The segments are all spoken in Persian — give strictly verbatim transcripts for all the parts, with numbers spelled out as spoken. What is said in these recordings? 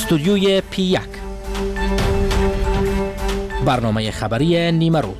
استودیوی پی یک، برنامه خبری نیمه روز.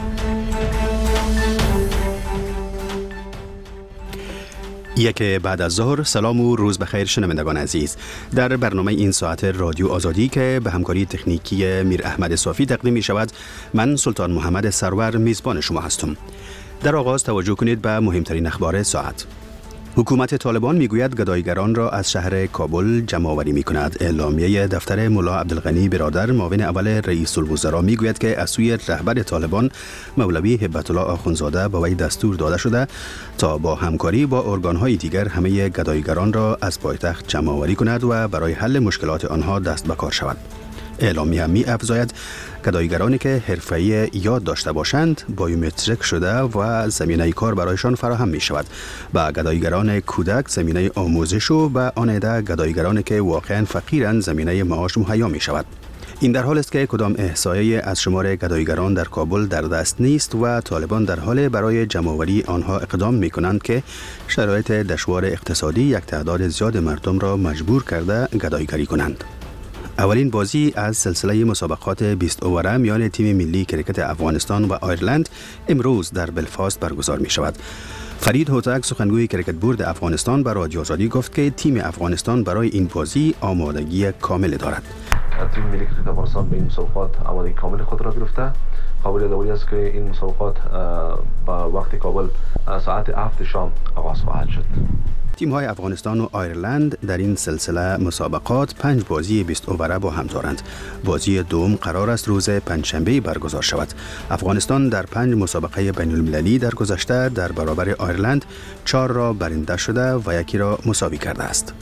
یک بعد از ظهر. سلام و روز بخیر شنوندگان عزیز. در برنامه این ساعت رادیو آزادی که به همکاری تکنیکی میر احمد صافی تقدیم می شود، من سلطان محمد سرور میزبان شما هستم. در آغاز توجه کنید به مهمترین اخبار ساعت. حکومت طالبان میگوید گداییگران را از شهر کابل جمع آوری می کند. اعلامیه دفتر ملا عبدالغنی برادر معاون اول رئیس الوزراء میگوید که از سوی رهبر طالبان مولوی هبت الله آخوندزاده به وی دستور داده شده تا با همکاری با ارگان‌های دیگر همه گداییگران را از پایتخت جمع آوری کند و برای حل مشکلات آنها دست به کار شود. اعلامیه می افزاید گداییگرانی که حرفه‌ای یاد داشته باشند بایومتریک شده و زمینه کار برایشان فراهم می شود. به گداییگران کودک زمینه آموزش و به آن عده گداییگرانی که واقعا فقیرند زمینه معاش مهیا می شود. این در حال است که کدام احصایه از شمار گداییگران در کابل در دست نیست و طالبان در حال برای جمع‌آوری آنها اقدام می کنند که شرایط دشوار اقتصادی یک تعداد زیاد مردم را مجبور کرده گداییگری کنند. اولین بازی از سلسله مسابقات بیست اووره میان تیم ملی کرکت افغانستان و آیرلند امروز در بلفاست برگزار می شود. فرید هوتک سخنگوی کرکت بورد افغانستان به رادیو آزادی گفت که تیم افغانستان برای این بازی آمادگی کامل دارد. تیم ملی کرکت افغانستان به این مسابقات آمادگی کامل خود را گرفته. قابل یادآوری است که این مسابقات با وقت کابل ساعت هفت شام آغاز خواهد شد. تیم‌های افغانستان و آیرلند در این سلسله مسابقات پنج بازی بیست اووره با هم دارند. بازی دوم قرار است روز پنجشنبه برگزار شود. افغانستان در پنج مسابقه بین‌المللی در گذشته در برابر آیرلند چهار را برنده شده و یکی را مساوی کرده است.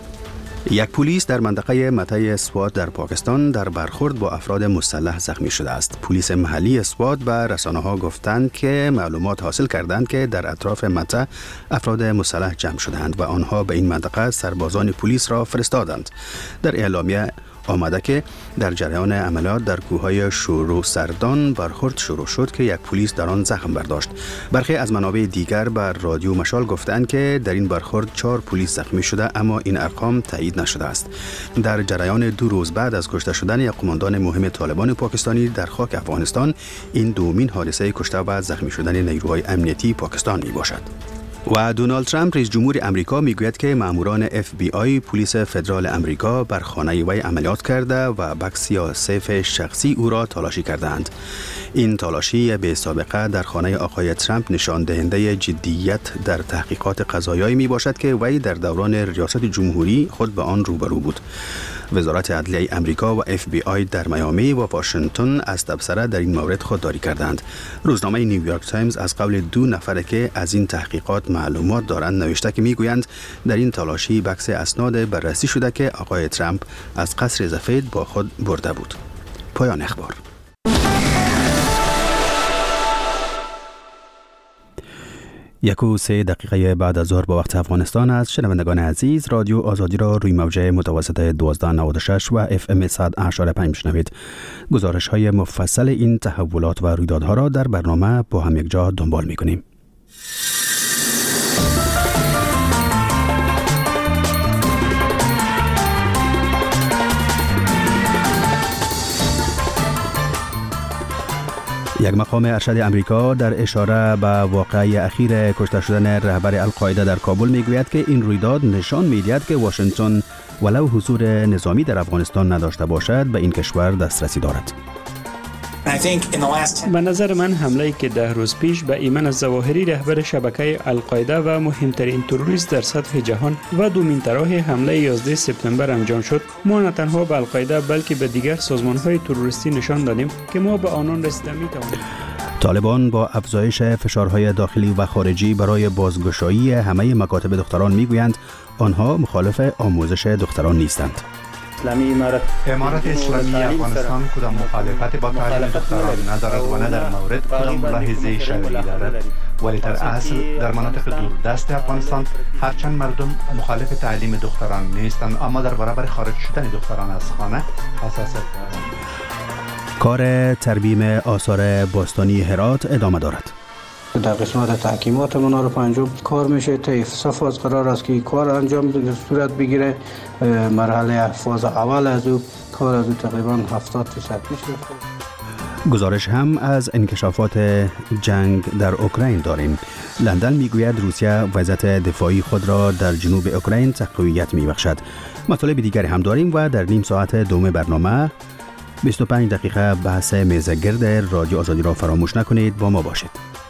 یک پلیس در منطقه مته سوات در پاکستان در برخورد با افراد مسلح زخمی شده است. پلیس محلی سوات به رسانه‌ها گفتند که معلومات حاصل کردند که در اطراف مته افراد مسلح جمع شدند و آنها به این منطقه سربازان پلیس را فرستادند. در اعلامیه آمده که در جریان عملیات در کوههای شورو سردان برخورد شروع شد که یک پلیس در آن زخم برداشت. برخی از منابع دیگر بر رادیو مشال گفتند که در این برخورد چهار پلیس زخمی شده، اما این ارقام تایید نشده است. در جریان دو روز بعد از کشته شدن یک قماندان مهم طالبان پاکستانی در خاک افغانستان، این دومین حادثه کشته و زخمی شدن نیروهای امنیتی پاکستان می باشد. و دونالد ترامپ رئیس جمهور امریکا میگوید که ماموران اف بی آی پلیس فدرال امریکا بر خانه وی عملیات کرده و بکس یا سیف شخصی او را تلاشی کردند. این تلاشی به سابقه در خانه آقای ترامپ نشان دهنده جدیت در تحقیقات قضایی می باشد که وی در دوران ریاست جمهوری خود به آن روبرو بود. وزارت عدلیه امریکا و اف بی آی در میامی و واشنگتن از تبصره در این مورد خودداری کردند. روزنامه نیویورک تایمز از قول دو نفر که از این تحقیقات معلومات دارند نوشته که میگویند در این تلاشی بکس اسناد بررسی شده که آقای ترامپ از قصر سفید با خود برده بود. پایان اخبار. یک و سه دقیقه بعد از ظهر با وقت افغانستان است. شنوندگان عزیز، رادیو آزادی را روی موجه متوسط دوازده نود و شش و اف ام صد و هشت و پنج میشنوید. گزارش های مفصل این تحولات و رویدادها را در برنامه با هم یک جا دنبال می کنیم. یک مقام ارشد امریکا در اشاره به واقعه اخیر کشته شدن رهبر القاعده در کابل میگوید که این رویداد نشان میدهد که واشنگتن ولو حضور نظامی در افغانستان نداشته باشد به این کشور دسترسی دارد. به نظر من حمله‌ای که ده روز پیش به ایمن الظواهری رهبر شبکه القاعده و مهمترین تروریست در سطح جهان و دومین طرح حمله یازده سپتامبر انجام شد، ما نه تنها به القاعده بلکه به دیگر سازمان‌های تروریستی نشان دادیم که ما به آنان رسیده می‌توانیم. طالبان با افزایش فشارهای داخلی و خارجی برای بازگشایی همه مکاتب دختران میگویند آنها مخالف آموزش دختران نیستند. امارت امارت اسلامی افغانستان کدام مخالفت با تعلیم دختران ندارد و نه در مورد کدام ملاحظه شرعی دارد، ولی در اصل در مناطق دوردست افغانستان هرچند مردم مخالف تعلیم دختران نیستند، اما در برابر خارج شدن دختران از خانه حساسیت دارند. کار ترمیم آثار باستانی هرات ادامه دارد. در قسمت تحکیمات منار پنجم کار میشه. طیف صفاز قرار است که کار انجام صورت بگیره. مرحله فاز اول از او کار از او تقریبا هفتاد درصد پیش رفته. گزارش هم از انکشافات جنگ در اوکراین داریم. لندن میگوید روسیه وضعیت دفاعی خود را در جنوب اوکراین تقویت میبخشد. مطالب دیگری هم داریم و در نیم ساعت دوم برنامه بیست و پنج دقیقه بحث میزگرد رادیو آزادی را فراموش نکنید. با ما باشید.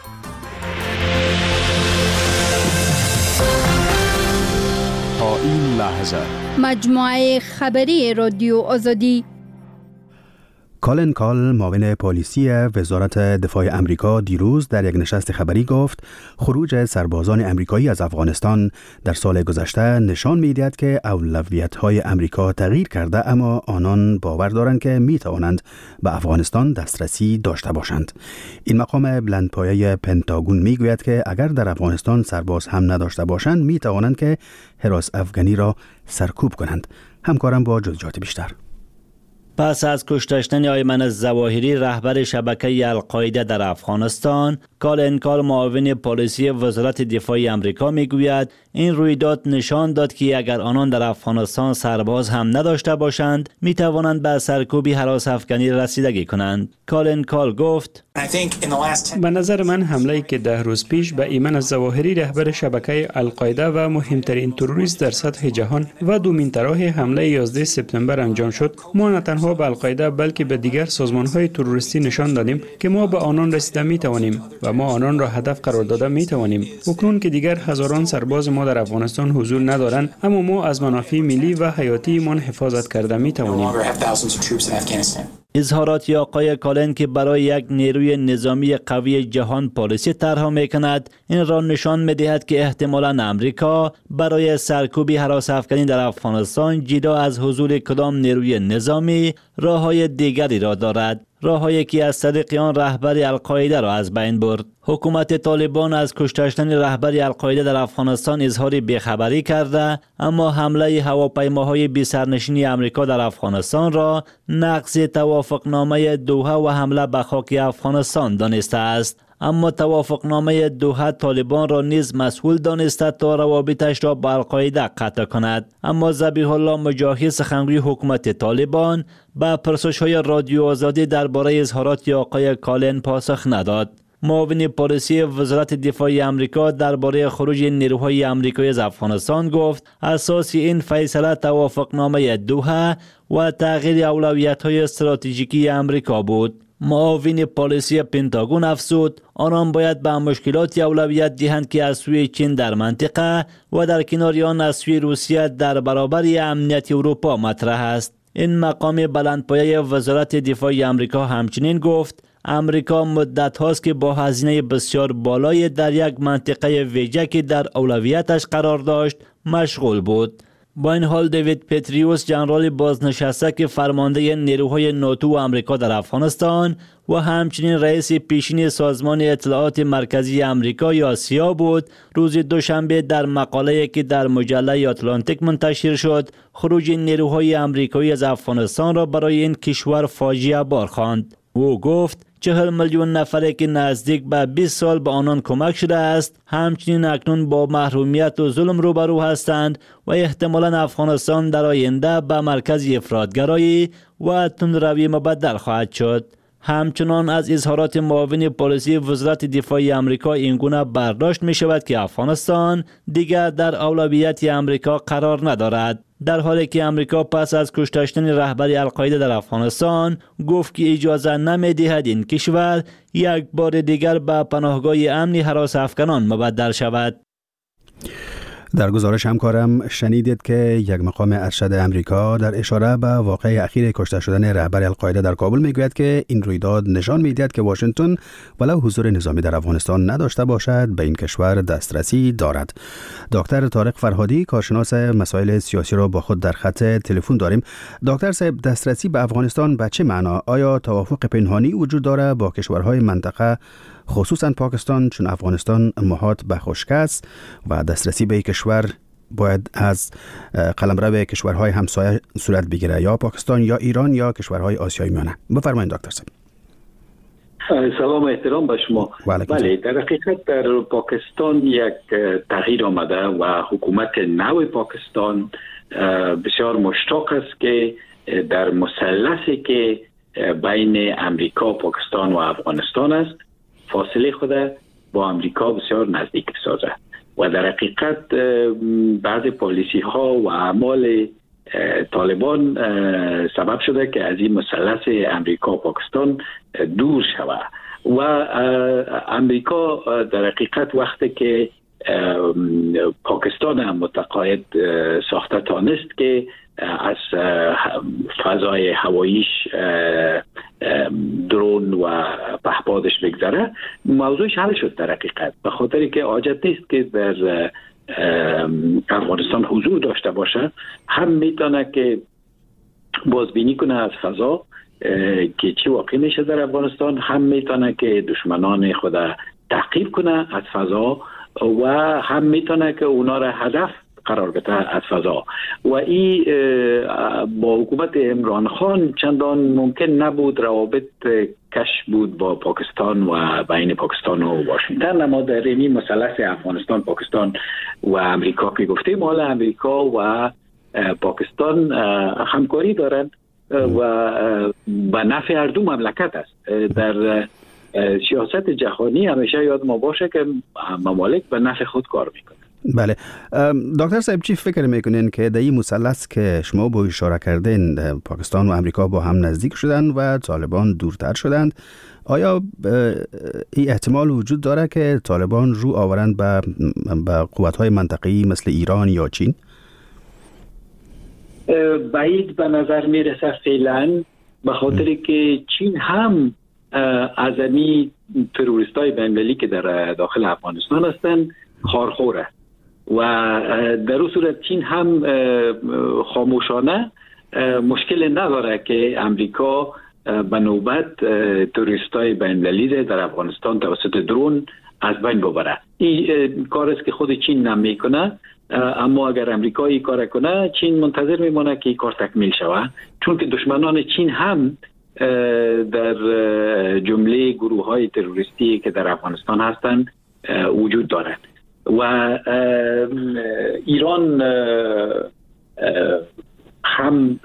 تا این لحظه مجموعه خبری رادیو آزادی. کالن کال معاون پالیسی وزارت دفاع امریکا دیروز در یک نشست خبری گفت خروج سربازان امریکایی از افغانستان در سال گذشته نشان می‌دهد که اولویت‌های امریکا تغییر کرده، اما آنان باور دارند که می‌توانند به افغانستان دسترسی داشته باشند. این مقام بلندپایه پنتاگون می‌گوید که اگر در افغانستان سرباز هم نداشته باشند می‌توانند که حراس افغانی را سرکوب کنند. همکارم با جزئیات بیشتر. پس از کشتن ایمن الظواهری رهبر شبکه القاعده در افغانستان، کالن کال معاون پالیسی وزارت دفاع امریکا میگوید این رویداد نشان داد که اگر آنان در افغانستان سرباز هم نداشته باشند می توانند به سرکوبی هراس افغانی رسیدگی کنند. کالن کال گفت به نظر من حمله‌ای که ده روز پیش به ایمن الظواهری رهبر شبکه القاعده و مهمترین تروریست در سطح جهان و دومین طرح حمله یازده سپتامبر انجام شد، ما نه تنها به القاعده بلکه به دیگر سازمان‌های تروریستی نشان دادیم که ما به آنان رسیده می توانیم و ما آنان را هدف قرار داده می توانیم. اکنون که دیگر هزاران سرباز ما در افغانستان حضور ندارند، اما ما از منافع ملی و حیاتی ما حفاظت کرده می توانیم. اظهارات آقای کالن که برای یک نیروی نظامی قوی جهان پالیسی طرح می‌کند، این را نشان می‌دهد که احتمالاً امریکا برای سرکوبی هراس افغانی در افغانستان جدا از حضور کدام نیروی نظامی راه‌های دیگری را دارد، راه‌هایی که از طریق آن رهبر القاعده را از بین برد. حکومت طالبان از کشتن رهبر القاعده در افغانستان اظهار بیخبری کرده، اما حمله هواپیماهای بی سرنشین امریکا در افغانستان را نقض توافقنامه دوحه و حمله به خاک افغانستان دانسته است. اما توافقنامه دوحه طالبان را نیز مسئول دانسته تا روابطش را با القاعده قطع کند. اما ذبیح الله مجاهد سخنگوی حکومت طالبان به پرسش‌های رادیو آزادی درباره اظهارات آقای کالن پاسخ نداد. معاون پالیسی وزارت دفاع امریکا درباره خروج نیروهای امریکایی از افغانستان گفت اساس این فیصله توافقنامه دوحه و تغییر اولویت‌های استراتژیکی امریکا بود. معاون پالیسی پنتاگون افزود آنان باید به مشکلات اولویت دهند که از سوی چین در منطقه و در کنار آن از سوی روسیه در برابر امنیت اروپا مطرح است. این مقام بلندپایه وزارت دفاع امریکا همچنین گفت امریکا مدت هاست که با هزینه بسیار بالای در یک منطقه ویژه که در اولویتش قرار داشت مشغول بود. با این حال دیوید پتریوس ژنرال بازنشسته که فرمانده نیروهای ناتو و آمریکا در افغانستان و همچنین رئیس پیشین سازمان اطلاعات مرکزی آمریکا یا سیا بود، روز دوشنبه در مقاله‌ای که در مجله آتلانتیک منتشر شد خروج نیروهای آمریکایی از افغانستان را برای این کشور فاجعه بار خواند. او گفت چهل میلیون نفری که نزدیک به بیست سال به آنان کمک شده است همچنین اکنون با محرومیت و ظلم روبرو هستند و احتمالاً افغانستان در آینده به مرکز افراطگرایی و تندروی مبدل خواهد شد. همچنان از اظهارات معاون پالیسی وزارت دفاع آمریکا اینگونه برداشت می شود که افغانستان دیگر در اولویت آمریکا قرار ندارد، در حالی که آمریکا پس از کشتن رهبر القاعده در افغانستان گفت که اجازه نمی دهد این کشور یک بار دیگر به پناهگاه امنی هراس افغانان مبدل شود. در گزارش همکارم شنیدید که یک مقام ارشد امریکا در اشاره به واقعه اخیر کشته شدن رهبر القاعده در کابل میگوید که این رویداد نشان میدهد که واشنگتن ولو حضور نظامی در افغانستان نداشته باشد به این کشور دسترسی دارد. دکتر طارق فرهادی کارشناس مسائل سیاسی را با خود در خط تلفن داریم. دکتر صاحب، دسترسی به افغانستان به چه معنا؟ آیا توافق پنهانی وجود دارد با کشورهای منطقه خصوصا پاکستان، چون افغانستان محاط به خشکی است و دسترسی به کشور باید از قلمرو کشورهای همسایه صورت بگیره، یا پاکستان یا ایران یا کشورهای آسیای میانه؟ بفرمایید دکتر صاحب. سلام احترام به شما. بله، در حقیقت در پاکستان یک تغییر آمده و حکومت نو پاکستان بسیار مشتاق است که در مثلثی که بین امریکا، پاکستان و افغانستان است فاصله خود با امریکا بسیار نزدیک بسازد و در حقیقت بعض پالیسی ها و اعمال طالبان سبب شده که از این مثلث امریکا پاکستان دور شود و امریکا در حقیقت وقتی که پاکستان هم متقاعد ساخته تانست که از فضای هواییش درون و پهپادش بگذره، موضوعش حل شد در حقیقت، به خاطری که حاجت نیست که در افغانستان حضور داشته باشه، هم میتونه که بازبینی کنه از فضا که چی واقع میشه در افغانستان، هم میتونه که دشمنان خود تعقیب کنه از فضا و هم میتونه که اونا را هدف قرار بده از فضا و این با حکومت عمران خان چندان ممکن نبود روابط کش بود با پاکستان و بین پاکستان و واشنگتن. اما در این مثلث افغانستان، پاکستان و امریکا که گفتیم، حال امریکا و پاکستان همکاری دارند و به نفع هر دو مملکت است. در سیاست جهانی همیشه یاد ما باشه که ممالک به نفع خود کار میکنه. بله دکتر صاحب، چی فکر میکنین که در این مثلث که شما با اشاره کردین پاکستان و امریکا با هم نزدیک شدن و طالبان دورتر شدند، آیا این احتمال وجود داره که طالبان رو آورند به به قوت‌های منطقه‌ای مثل ایران یا چین؟ بعید به نظر میرسه فعلا، به خاطر که چین هم از امی تروریستای بین‌المللی که در داخل افغانستان هستند خارخوره و در اون صورت چین هم خاموشانه مشکل نداره که امریکا به نوبت تروریستای بین‌المللی در افغانستان توسط درون از بین ببره. این کار است که خود چین نمیکنه، اما اگر امریکا این کار کنه چین منتظر میمونه که این کار تکمیل شود، چون که دشمنان چین هم در جمله گروه های تروریستی که در افغانستان هستند وجود دارند و ایران هم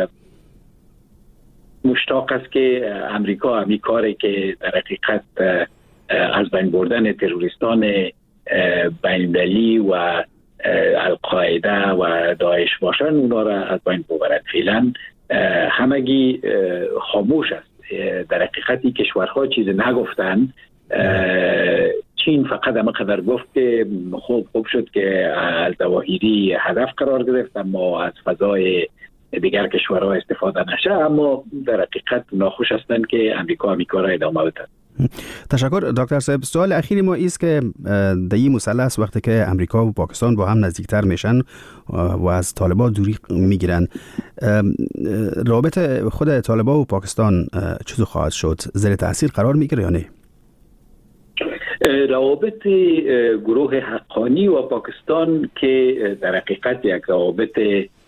مشتاق است که امریکا همین کاری که در حقیقت از بین بردن تروریستان بین‌المللی و القاعده و داعش باشن اونا را از بین ببرد. فعلا همگی خاموش است. در حقیقت کشورها چیز نگفتن. چین فقط همه قدر گفت که خوب خوب شد که الظواهری هدف قرار گرفت اما از فضای دیگر کشورها استفاده نشه، اما در حقیقت ناخوش هستند که امریکا امریکا را ادامه بده. تشکر دکتر صاحب. سوال اخیری ما ایست که در این مثلث وقتی که امریکا و پاکستان با هم نزدیکتر میشن و از طالبان دوری میگیرن، رابط خود طالبان و پاکستان چطور خواهد شد؟ زیر تاثیر قرار میگیره یا نه؟ روابط گروه حقانی و پاکستان که در حقیقت یک روابط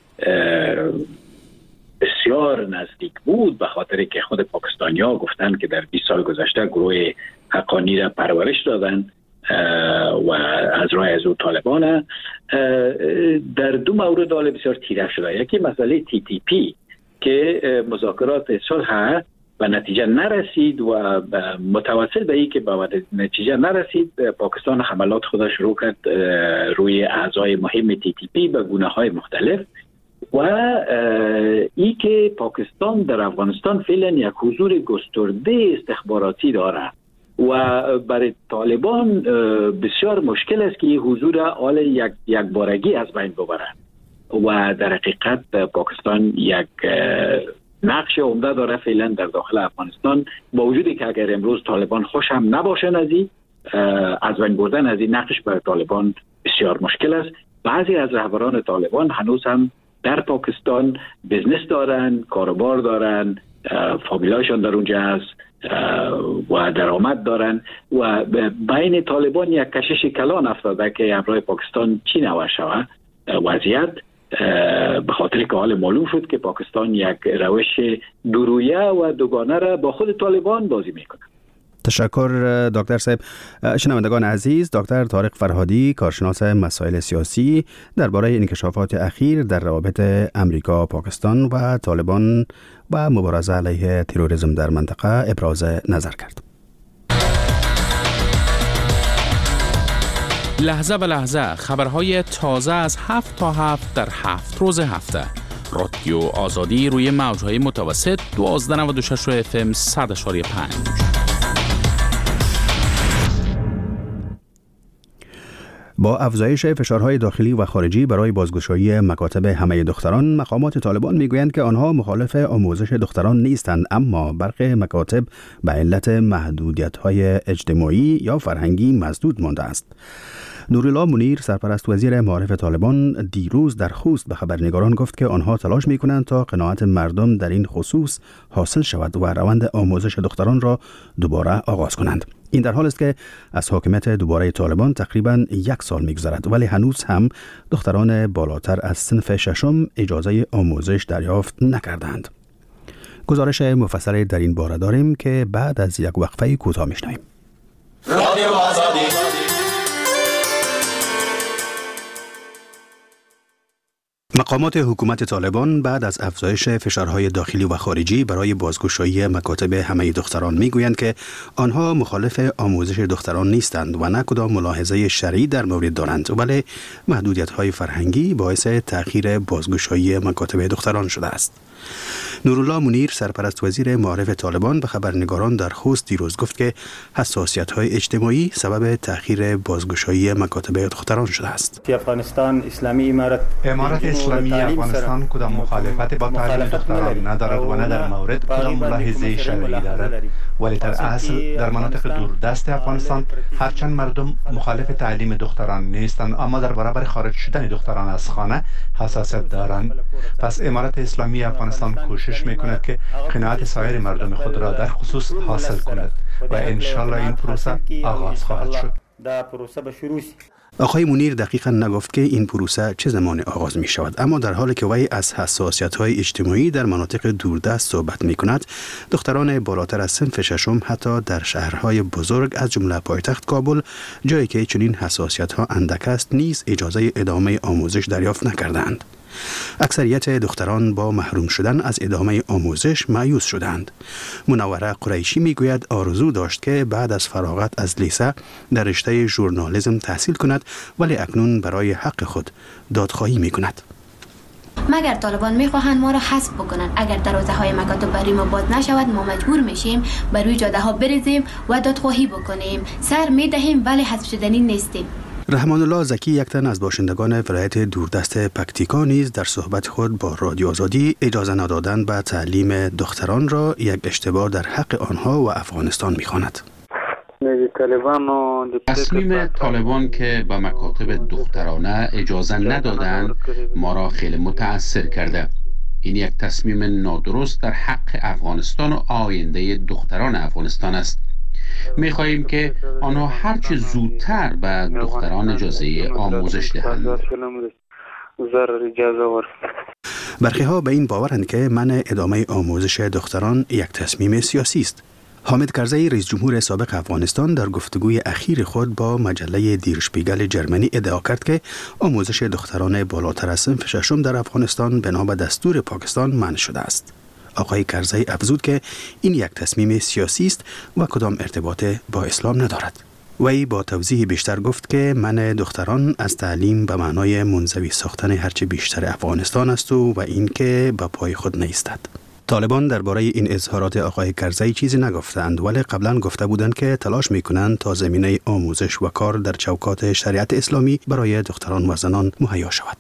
بسیار نزدیک بود، به خاطر که خود پاکستانی‌ها گفتن که در بیست سال گذشته گروه حقانی را پرورش دادن و از راه از او طالبان، در دو مورد حال بسیار تیره شده. یکی مسئله تی تی پی که مذاکرات صلح و نتیجه نرسید و متوسل به این که با نتیجه نرسید پاکستان حملات خودش شروع کرد روی اعضای مهم تی تی پی به گونه‌های مختلف و ای که پاکستان در افغانستان فعلا یک حضور گسترده استخباراتی داره و برای طالبان بسیار مشکل است که این حضور آل یک یک بارگی از بین ببرند و در حقیقت پاکستان یک نقش عمده داره فعلا در داخل افغانستان، با وجودی که اگر امروز طالبان خوش هم نباشن از این از بین بردن از این نقش برای طالبان بسیار مشکل است. بعضی از رهبران طالبان هنوز هم در پاکستان بزنس دارن، کاروبار دارن، فامیلاشون در اونجا هست و درآمد دارن و بین طالبان یک کشش کلان افتاده که همراه پاکستان چی نوع شود وضعیت، به خاطر که حال معلوم شد که پاکستان یک روش دورویه و دوگانه را با خود طالبان بازی میکنه. تشکر دکتر صاحب. شنوندگان عزیز، دکتر طارق فرهادی، کارشناس مسائل سیاسی، درباره انکشافات اخیر در روابط امریکا، پاکستان و طالبان و مبارزه علیه تروریسم در منطقه ابراز نظر کرد. لحظه به لحظه خبرهای تازه از هفت تا هفت در هفت روز هفته. رادیو آزادی روی موجهای متوسط دوازده نود و شش اف ام صد اشاری پنج. با افزایش فشارهای داخلی و خارجی برای بازگشایی مکاتب همه دختران، مقامات طالبان میگویند که آنها مخالف آموزش دختران نیستند، اما برخی مکاتب به علت محدودیت‌های اجتماعی یا فرهنگی مسدود مانده است. نورالله منیر، سرپرست وزیر معارف طالبان، دیروز در خوست به خبرنگاران گفت که آنها تلاش می‌کنند تا قناعت مردم در این خصوص حاصل شود و روند آموزش دختران را دوباره آغاز کنند. این در حال است که از حاکمیت دوباره طالبان تقریباً یک سال می‌گذرد، ولی هنوز هم دختران بالاتر از صنف ششم اجازه آموزش دریافت نکردند. گزارش مفصلی در این باره داریم که بعد از یک وقفه کوتاه می‌شنویم. رادیو آزادی. مقامات حکومت طالبان بعد از افزایش فشارهای داخلی و خارجی برای بازگشایی مکاتب همه دختران میگویند که آنها مخالف آموزش دختران نیستند و نه کدام ملاحظه شرعی در مورد دارند، ولی محدودیت‌های فرهنگی باعث تأخیر بازگشایی مکاتب دختران شده است. نورالله منیر، سرپرست وزیر معارف طالبان، به خبرنگاران در خوست دیروز گفت که حساسیت‌های اجتماعی سبب تأخیر بازگشایی مکاتب دختران شده است. افغانستان اسلامی امارت امارت اسلامی افغانستان کدام مخالفت با تعلیم دختران ندارد و نه در مورد کدام ملاحظه شرعی دارد، ولی در اصل در مناطق دوردست افغانستان هرچند مردم مخالف تعلیم دختران نیستند، اما در برابر خارج شدن دختران از خانه حساسیت دارند. پس امارت اسلامی افغانستان کوشش میکند که قناعت سایر مردم خود را در خصوص حاصل کند و انشالله این پروسه آغاز خواهد شد. دا پروسه به شروع است. آقای منیر دقیقا نگفت که این پروسه چه زمان آغاز می شود، اما در حالی که وی از حساسیت‌های اجتماعی در مناطق دوردست صحبت می کند، دختران بالاتر از صنف ششم حتی در شهرهای بزرگ از جمله پایتخت کابل، جایی که چنین حساسیت‌ها اندک است، نیز اجازه ادامه آموزش دریافت نکردند. اکثریت دختران با محروم شدن از ادامه آموزش مایوس شدند. منوره قریشی میگوید آرزو داشت که بعد از فراغت از لیسه در رشته ژورنالیسم تحصیل کند، ولی اکنون برای حق خود دادخواهی میکند. مگر طالبان میخواهند ما را حذف بکنند، اگر دروازه های مکاتب برای ما باز نشود، ما مجبور میشیم بر روی جاده ها بریزیم و دادخواهی بکنیم. سر میدهیم ولی حذف شدنی نیستیم. رحمان الله زکی، یک تن از باشندگان ولایت دوردست پکتیکا، نیز در صحبت خود با رادیو آزادی اجازه ندادن به تعلیم دختران را یک اشتباه در حق آنها و افغانستان می‌خواند. تصمیم طالبان که به مکاتب دخترانه اجازه ندادند ما را خیلی متأثر کرده. این یک تصمیم نادرست در حق افغانستان و آینده دختران افغانستان است. می خواهیم که آنها هرچه زودتر به دختران اجازه آموزش دهند. برخی ها به این باورند که منع ادامه آموزش دختران یک تصمیم سیاسی است. حامد کرزی، رئیس جمهور سابق افغانستان، در گفتگوی اخیر خود با مجله دیر شپیگل جرمنی ادعا کرد که آموزش دختران بالاتر از صنف ششم در افغانستان بنا به دستور پاکستان منع شده است. آقای کرزی افزود که این یک تصمیم سیاسی است و کدام ارتباط با اسلام ندارد. وی با توضیح بیشتر گفت که منع دختران از تعلیم به معنای منزوی ساختن هرچه بیشتر افغانستان است و, و این که به پای خود نیستد. طالبان درباره این اظهارات آقای کرزی چیزی نگفتند، ولی قبلا گفته بودند که تلاش میکنند تا زمینه آموزش و کار در چوکات شریعت اسلامی برای دختران و زنان مهیا شود.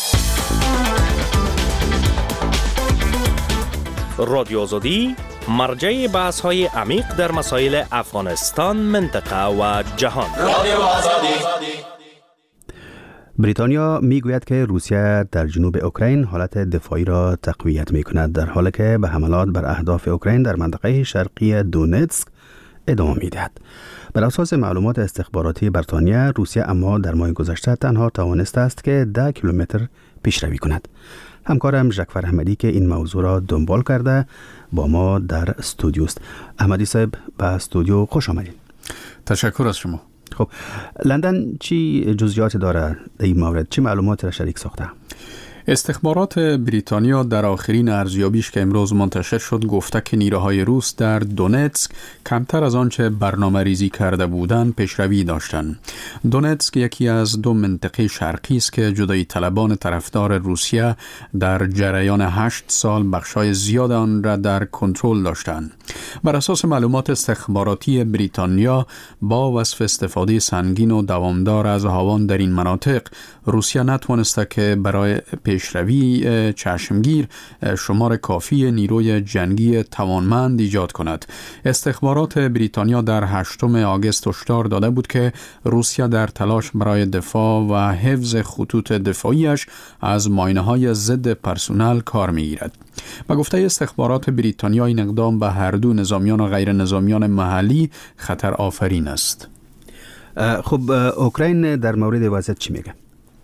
رادیو آزادی، مرجع بحث های عمیق در مسائل افغانستان، منطقه و جهان. رادیو آزادی. بریتانیا میگوید که روسیه در جنوب اوکراین حالت دفاعی را تقویت میکند، در حالی که به حملات بر اهداف اوکراین در منطقه شرقی دونتسک ادامه میدهد. بر اساس معلومات استخباراتی بریتانیا، روسیه اما در ماه گذشته تنها توانسته است که ده کیلومتر پیشروی کند. همکارم ژکفر احمدی که این موضوع را دنبال کرده با ما در استودیو است. احمدی صاحب به استودیو خوش آمدید. تشکر از شما. خب لندن چی جزئیات داره در این مورد؟ چی معلومات را شریک ساخته؟ استخبارات بریتانیا در آخرین ارزیابیش که امروز منتشر شد گفته که نیروهای روس در دونتسک کمتر از آنچه برنامه ریزی کرده بودند پیشروی داشتند. دونتسک یکی از دو منطقه شرقی است که جدایی طلبان طرفدار روسیه در جریان هشت سال بخشای زیاد آن را در کنترل داشتند. بر اساس معلومات استخباراتی بریتانیا با وصف استفاده سنگین و دوامدار از هاوان در این مناطق، روسیه نتوانسته که برای پیشروی چشمگیر شمار کافی نیروی جنگی توانمند ایجاد کند. استخبارات بریتانیا در هشتم آگوست هشدار داده بود که روسیه در تلاش برای دفاع و حفظ خطوط دفاعیش از ماینه‌های ضد پرسونل کار می‌گیرد. با گفته استخبارات بریتانیا این اقدام به هر دو نظامیان و غیر نظامیان محلی خطر آفرین است. خب اوکراین در مورد وضعیت چی میگه؟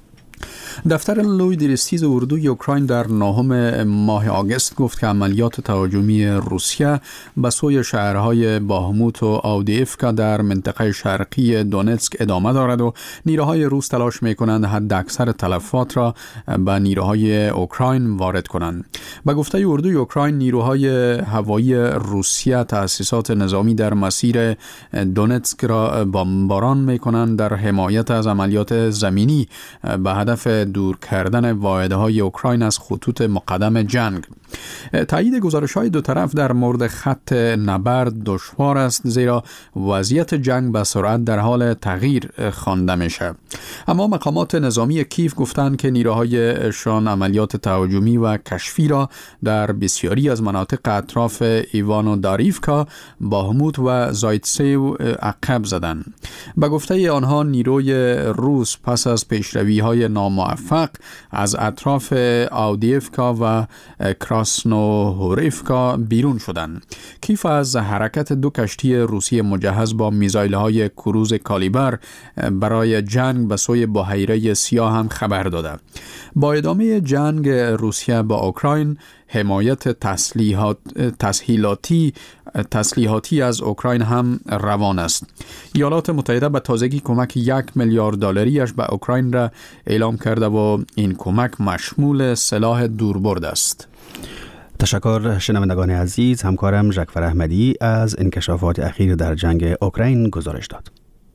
دفتر لوی درستیز اردوی اوکراین در نهم ماه آگوست گفت که عملیات تهاجمی روسیه به سوی شهرهای باهموت و آودیفکا در منطقه شرقی دونتسک ادامه دارد و نیروهای روس تلاش می‌کنند حد اکثر تلفات را به نیروهای اوکراین وارد کنند. به گفته اردوی اوکراین، نیروهای هوایی روسیه تأسیسات نظامی در مسیر دونتسک را بمباران می‌کنند در حمایت از عملیات زمینی به هدف دور کردن واحدهای اوکراین از خطوط مقدم جنگ. تایید گزارش‌های دو طرف در مورد خط نبرد دشوار است، زیرا وضعیت جنگ به سرعت در حال تغییر خوانده میشه. اما مقامات نظامی کیف گفتند که نیروهایشان عملیات تهاجمی و کشفی را در بسیاری از مناطق اطراف ایوانو داریفکا، باهموت و زایتسیو عقب زدند. به گفته آنها، نیروی روس پس از پیشروی‌های ناموفق از اطراف آودیفکا و کراسنوهوریفکا بیرون شدند. کیف از حرکت دو کشتی روسی مجهز با میزایل‌های کروز کالیبر برای جنگ به سوی بحیره سیاه هم خبر داده. با ادامه جنگ روسیه با اوکراین، حمایت تسلیحات تسهیلاتی تسلیحاتی از اوکراین هم روان است. ایالات متحده به تازگی کمک یک میلیارد دلاریش به اوکراین را اعلام کرده و این کمک مشمول سلاح دوربرد است. تشکر شنوندگان عزیز. همکارم ژکفر احمدی از انکشافات اخیر در جنگ اوکراین گزارش داد.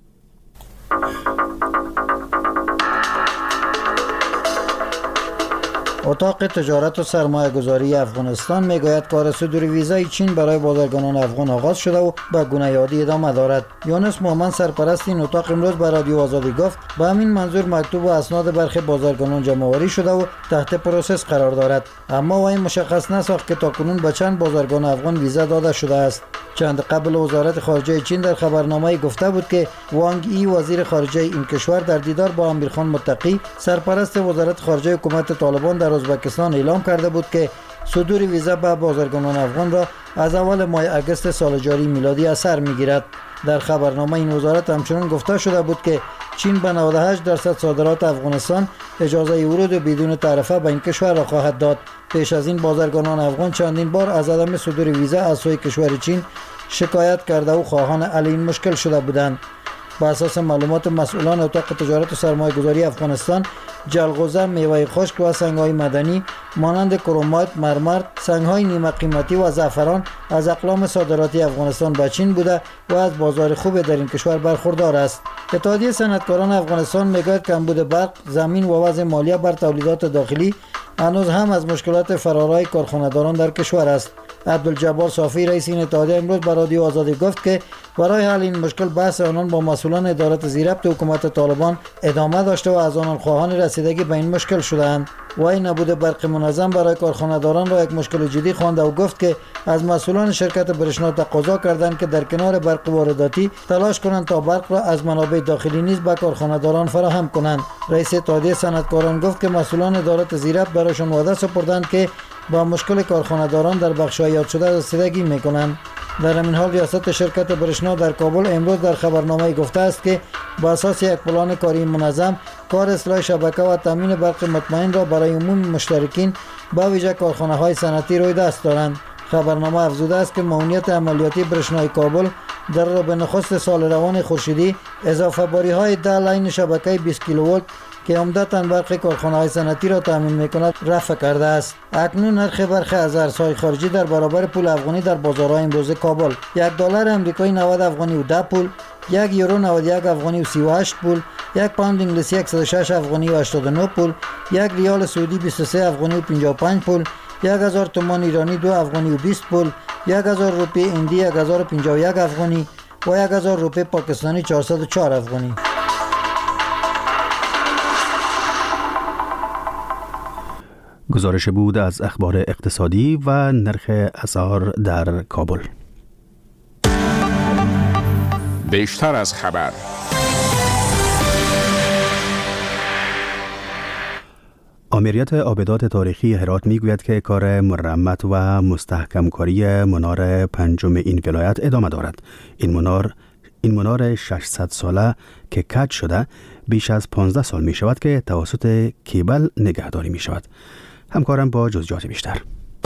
اتاق تجارت و سرمایه گذاری افغانستان میگوید کار صدور ویزای چین برای بازرگانان افغان آغاز شده و به گونه یادی ادامه دارد. یونس محمد سرپرست این اتاق امروز به رادیو آزادی گفت به همین منظور مکتوب و اسناد برخی بازرگانان جمع‌آوری شده و تحت پروسس قرار دارد، اما وی مشخص نساخت که تاکنون به چند بازرگان افغان ویزا داده شده است. چند قبل وزارت خارجه چین در خبرنامه‌ای گفته بود که وانگ ای وزیر خارجه این کشور در دیدار با امیرخان متقی سرپرست وزارت خارجه حکومت طالبان در ازبکستان اعلام کرده بود که صدور ویزا به بازرگانان افغان را از اول ماه اگست سال جاری میلادی اثر می‌گیرد. در خبرنامه این وزارت همچنین گفته شده بود که چین به نود و هشت درصد صادرات افغانستان اجازه ورود بدون تعرفه به این کشور را خواهد داد. پیش از این بازرگانان افغان چندین بار از عدم صدور ویزا از سوی کشور چین شکایت کرده و خواهان حل این مشکل شده بودند. بر اساس معلومات مسئولان اتاق تجارت و سرمایه گذاری افغانستان، جلغوزه، میوه خشک و سنگ‌های مدنی مانند کرومایت، مرمر، سنگ‌های نیمه قیمتی و زعفران از اقلام صادراتی افغانستان به چین بوده و از بازار خوب در این کشور برخوردار است. اتحادیه صنعتکاران افغانستان میگوید کمبود برق، زمین و وضع مالیه بر تولیدات داخلی هنوز هم از مشکلات فرارای کارخانه‌داران در کشور است. عبدالجبار صافی رئیس این اتحادیه امروز به رادیو آزادی گفت که برای حل این مشکل بحث آنان با مسئولان ادارات زیربط حکومت طالبان ادامه داشته و از آنان خواهان رسیدگی به این مشکل شدند. وی نبود برق منظم برای کارخانه‌داران را یک مشکل جدی خوانده و گفت که از مسئولان شرکت برشنا تقاضا کردند که در کنار برق وارداتی تلاش کنند تا برق را از منابع داخلی نیز به کارخانه‌داران فراهم کنند. رئیس اتحادیه صنعتکاران گفت که مسئولان ادارات زیربط برایشان وعده سپردند که با مشکل کارخانه‌داران در بخش‌های یاد شده رسیدگی می‌کنند. در همین حال ریاست شرکت برشنا در کابل امروز در خبرنامه گفته است که با اساس یک پلان کاری منظم کار اصلاح شبکه و تامین برق مطمئن را برای عموم مشترکین با ویژه کارخانه‌های صنعتی روی دست دارند. خبرنامه افزوده است که معاونیت عملیاتی برشنای کابل در ربع نخست سال روان خورشیدی اضافه باری‌های ده لاین شبکه بیست کیلوولت که عمدتاً برق کارخانه‌های صنعتی را تامین می‌کند رفع کرده است. اکنون نرخ برخی از ارزهای خارجی در برابر پول افغانی در بازارهای امروزه کابل یک دلار آمریکایی نود افغانی و ده پول، یک یورو نود و یک افغانی و سی و هشت پول، یک پوند انگلیسی صد و شش افغانی و هشتاد و نه پول، یک ریال سعودی بیست و سه افغانی و پنجاه و پنج پول، یک هزار تومان ایرانی دو افغانی و بیست پول، یک هزار روپیه هندی یک هزار و پنجاه و یک افغانی و یک هزار روپیه پاکستانی چهارصد و چهار افغانی. گزارش بود از اخبار اقتصادی و نرخ اسعار در کابل. بیشتر از خبر. آمریت آبدات تاریخی هرات میگوید که کار مرمت و مستحکم کاری منار پنجم این ولایت ادامه دارد. این منار این منار ششصد ساله که کج شده بیش از پانزده سال می شود که توسط کیبل نگهداری می شود. همکارم با جزئیات بیشتر.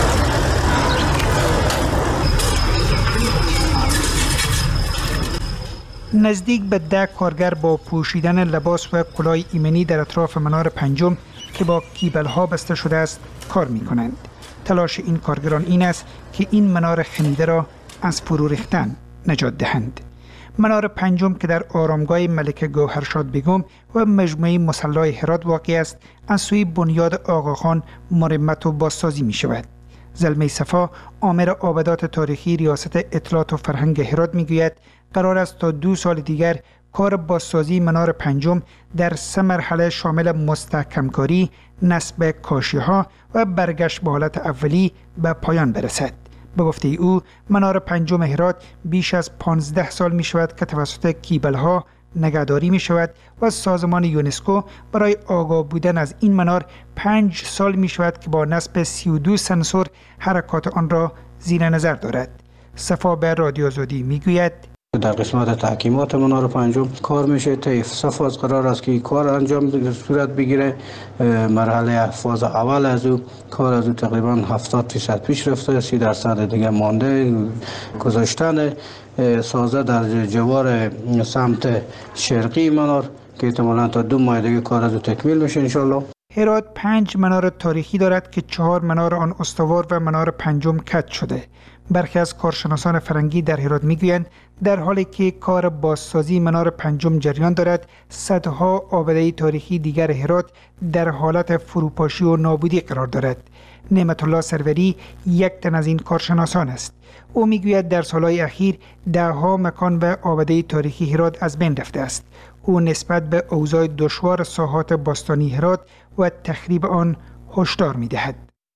نزدیک به ده کارگر با پوشیدن لباس و کلاه ایمنی در اطراف منار پنجم که با کیبل ها بسته شده است کار می کنند. تلاش این کارگران این است که این منار خمیده را از فرو ریختن نجات دهند. منار پنجم که در آرامگاه ملکه گوهرشاد بیگم و مجموعه مصلی هرات واقع است، از سوی بنیاد آقاخان مرمت و بازسازی می شود. زلمه صفا، آمر آبدات تاریخی ریاست اطلاعات و فرهنگ هرات می گوید قرار است تا دو سال دیگر کار بازسازی منار پنجم در سه مرحله شامل مستحکم کاری، نصب کاشی ها و برگشت به حالت اولی به پایان برسد. به گفته او، منار پنجم هرات بیش از پانزده سال می شود که توسط کیبل ها نگهداری می شود و سازمان یونسکو برای آگاه بودن از این منار پنج سال می شود که با نصب سی و دو سنسور حرکات آن را زیر نظر دارد. صفا به رادیو آزادی می گوید در قسمت تحکیمات منار پنجم کار میشه. طیف صفاز قرار است که کار انجام صورت بگیره. مرحله فاز اول از او کار از او تقریبا هفتاد درصد پیش رفته، سی درصد دیگه مانده. گذاشتن سازه در جوار سمت شرقی منار که احتمالاً تا دو ماه دیگه کار از او تکمیل میشه انشالله. هرات پنج منار تاریخی دارد که چهار منار آن استوار و منار پنجم کج شده. برخی از کارشناسان فرنگی در هرات میگویند در حالی که کار بازسازی منار پنجم جریان دارد، صدها آبده تاریخی دیگر هرات در حالت فروپاشی و نابودی قرار دارد. نعمت الله سروری یک تن از این کارشناسان است. او میگوید در سالهای اخیر ده ها مکان و آبده تاریخی هرات از بین رفته است. او نسبت به اوضاع دشوار ساحات باستانی هرات و تخریب آن هشدار می‌دهد.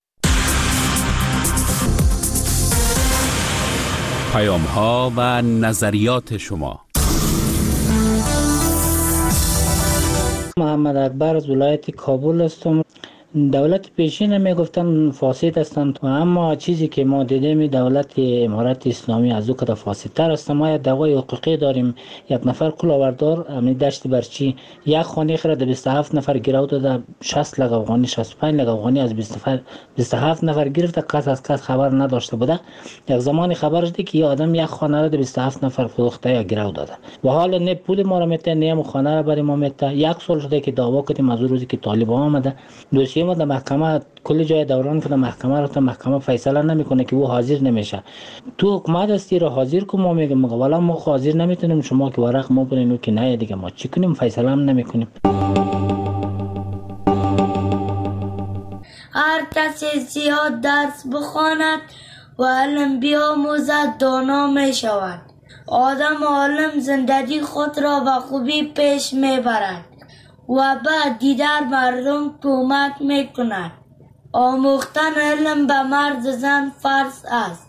پیام‌ها و نظریات شما. محمد اکبر از ولایت کابل هستم. دولت پیشین می گفتن فاسد هستند و اما چیزی که ما دیدیم دولت امارت اسلامی از او کده فاسدتر است. ما یک دعوای حقوقی داریم. یک نفر کلاهبردار امید دشت برچی یک خانه خرد بیست و هفت نفر گرو داده، شصت لک افغانی شصت و پنج لک افغانی از بیست و هفت نفر گرفته، کس از کس خبر نداشته بوده. یک زمانی خبر شده که یه آدم یک خانه را بیست و هفت نفر فروخته یا گرو داده و حالا نه پول ما را میته نه هم خانه را برای ما میته. یک سال شده که دعوا کردیم از روزی که طالبان آمده. دوسیه ما در محکمه کل جای دوران که در محکمه رفته، محکمه فیصله نمیکنه که او حاضر نمیشه. تو حکومت هستی را حاضر کو، ما میگم مگه والا ما حاضر نمیتونیم، شما که ورق ما برین که نه دیگه ما چی کنیم، فیصله هم نمیکنیم. هر کسی زیاد درس بخواند و علم بیاموزد دانا می شود. آدم عالم زندگی خود را به خوبی پیش میبرد و بعد دیگر مردم کمک میکند. آموختن علم به مرد زن فرض است.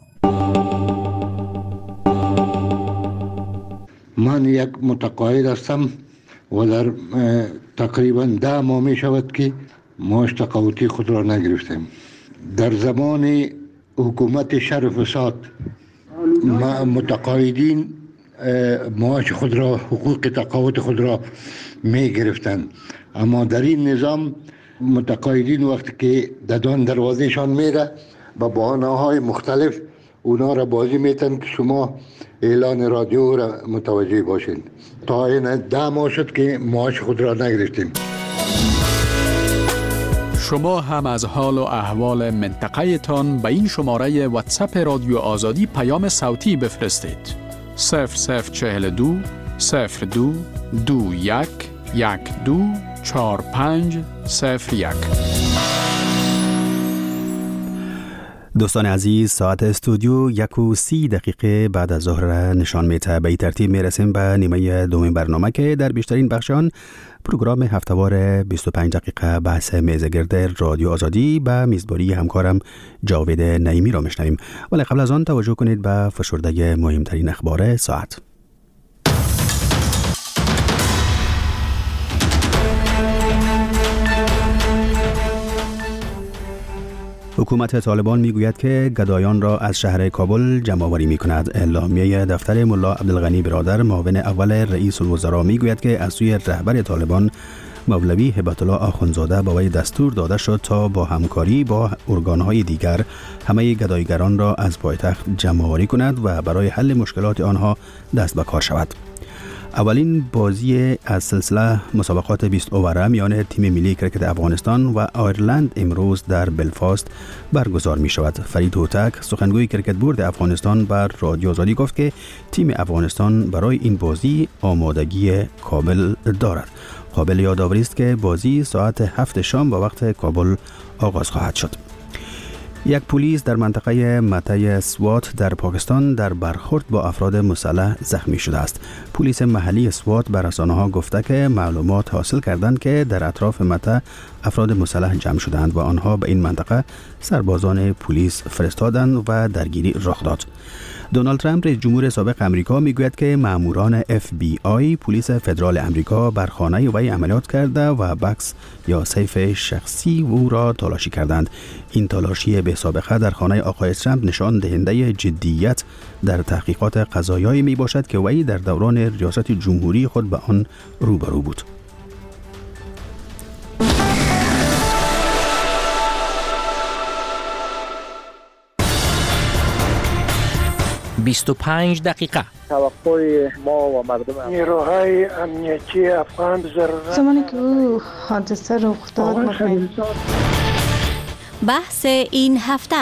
من یک متقاعد هستم و در تقریبا ده ماه می شود که معاش تقاعدی خود را نگرفتیم. در زمان حکومت شر و فساد متقاعدین معاش خود را، حقوق تقاعد خود را می گرفتند. اما در این نظام متقاعدین وقتی که ددان دروازهشان میره با بهانه های مختلف اونا را بازی میتن که شما اعلان رادیو را متوجه باشین. تا این ده ماه شد که معاش خود را نگرفتیم. شما هم از حال و احوال منطقه تان به این شماره واتساپ رادیو آزادی پیام صوتی بفرستید. صفر صفر چهل دو صفر دو دو یک یک دو چهار پنج صفر یک. دوستان عزیز، ساعت استودیو یک و سی دقیقه بعد از ظهر نشان میده. به این ترتیب میرسیم به نیمه دومین برنامه که در بیشترین بخشان پروگرام هفتهوار بیست و پنج دقیقه بحث میزگرد رادیو آزادی به میزبانی همکارم جاوید نعیمی را میشنویم. ولی قبل از آن توجه کنید به فشرده مهمترین اخبار ساعت. حکومت طالبان میگوید که گدایان را از شهر کابل جمع آوری میکند. اعلامیه دفتر ملا عبدالغنی برادر معاون اول رئیس الوزراء میگوید که از سوی رهبر طالبان مولوی هبت الله آخوندزاده با وی دستور داده شد تا با همکاری با ارگانهای دیگر همه گدایگران را از پایتخت جمع آوری کند و برای حل مشکلات آنها دست به کار شود. اولین بازی از سلسله مسابقات بیست اووره میان تیم ملی کرکت افغانستان و آیرلند امروز در بلفاست برگزار می شود. فرید هوتک سخنگوی کرکت بورد افغانستان بر رادیو آزادی گفت که تیم افغانستان برای این بازی آمادگی کامل دارد. قابل یادآوری است که بازی ساعت هفت شام با وقت کابل آغاز خواهد شد. یک پلیس در منطقه مته سوات در پاکستان در برخورد با افراد مسلح زخمی شده است. پلیس محلی سوات به رسانه‌ها گفته که معلومات حاصل کردند که در اطراف مته افراد مسلح جمع شدند و آنها به این منطقه سربازان پلیس فرستادند و درگیری رخ داد. دونالد ترامپ رئیس جمهور سابق امریکا میگوید که ماموران اف بی آی پلیس فدرال امریکا بر خانه وی عملیات کرده و بکس یا سیف شخصی او را تلاشی کردند. این تلاشی به سابقه در خانه آقای ترامپ نشان دهنده جدیت در تحقیقات قضایایی می باشد که وی در دوران ریاست جمهوری خود به آن روبرو بود. بیست و پنج دقیقه. توقع ما و مردم نیروهای امنیتی افغان ضرورت زمانی که او حادثه رخ داد بخیر. بحث این هفته.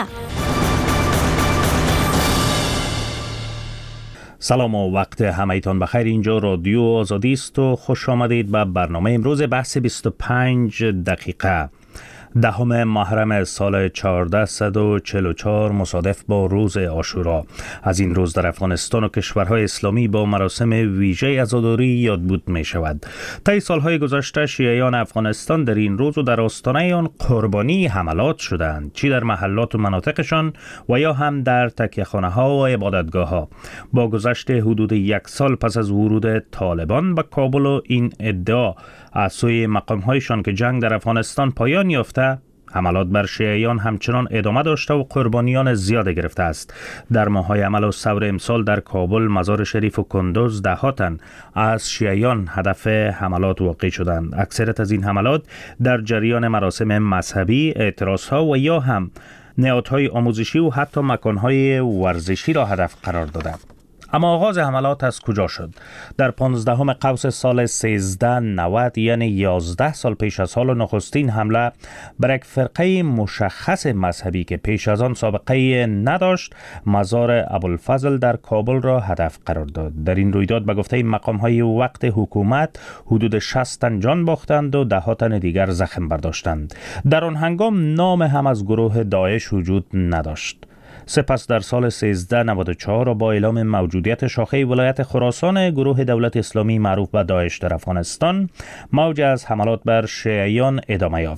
سلام و وقت همه‌تان بخیر. اینجا رادیو آزادی است و خوش آمدید به برنامه امروز بحث بیست و پنج دقیقه. دهم محرم سال چهارده و چهل و چهار مصادف با روز عاشورا. از این روز در افغانستان و کشورهای اسلامی با مراسم ویژه عزاداری یادبود می شود. طی سالهای گذشته شیعیان افغانستان در این روز و در آستانه آن قربانی حملات شدند، چی در محلات و مناطقشان و یا هم در تکیه‌خانه ها و عبادتگاه ها. با گذشت حدود یک سال پس از ورود طالبان به کابل و این ادعا از سوی مقام‌هایشان که جنگ در افغانستان پایان یافته، حملات بر شیعیان همچنان ادامه داشته و قربانیان زیاد گرفته است. در ماه‌های عمل و ثور امسال در کابل، مزار شریف و کندوز ده تن از شیعیان هدف حملات واقع شدند. اکثریت از این حملات در جریان مراسم مذهبی، اعتراض‌ها و یا هم نهادهای آموزشی و حتی مکان‌های ورزشی را هدف قرار دادند. اما آغاز حملات از کجا شد؟ در پانزدهم قوس سال سیزده نود، یعنی یازده سال پیش از حال نخستین حمله بر یک فرقه مشخص مذهبی که پیش از آن سابقه نداشت، مزار ابوالفضل در کابل را هدف قرار داد. در این رویداد به گفته مقام‌های وقت حکومت حدود شصت تن جان باختند و ده تن دیگر زخم برداشتند. در آن هنگام نام هم از گروه داعش وجود نداشت. سپس در سال سیزده نود و چهار با اعلام موجودیت شاخه ولایت خراسان گروه دولت اسلامی معروف به داعش در افغانستان، موج از حملات بر شیعیان ادامه یافت.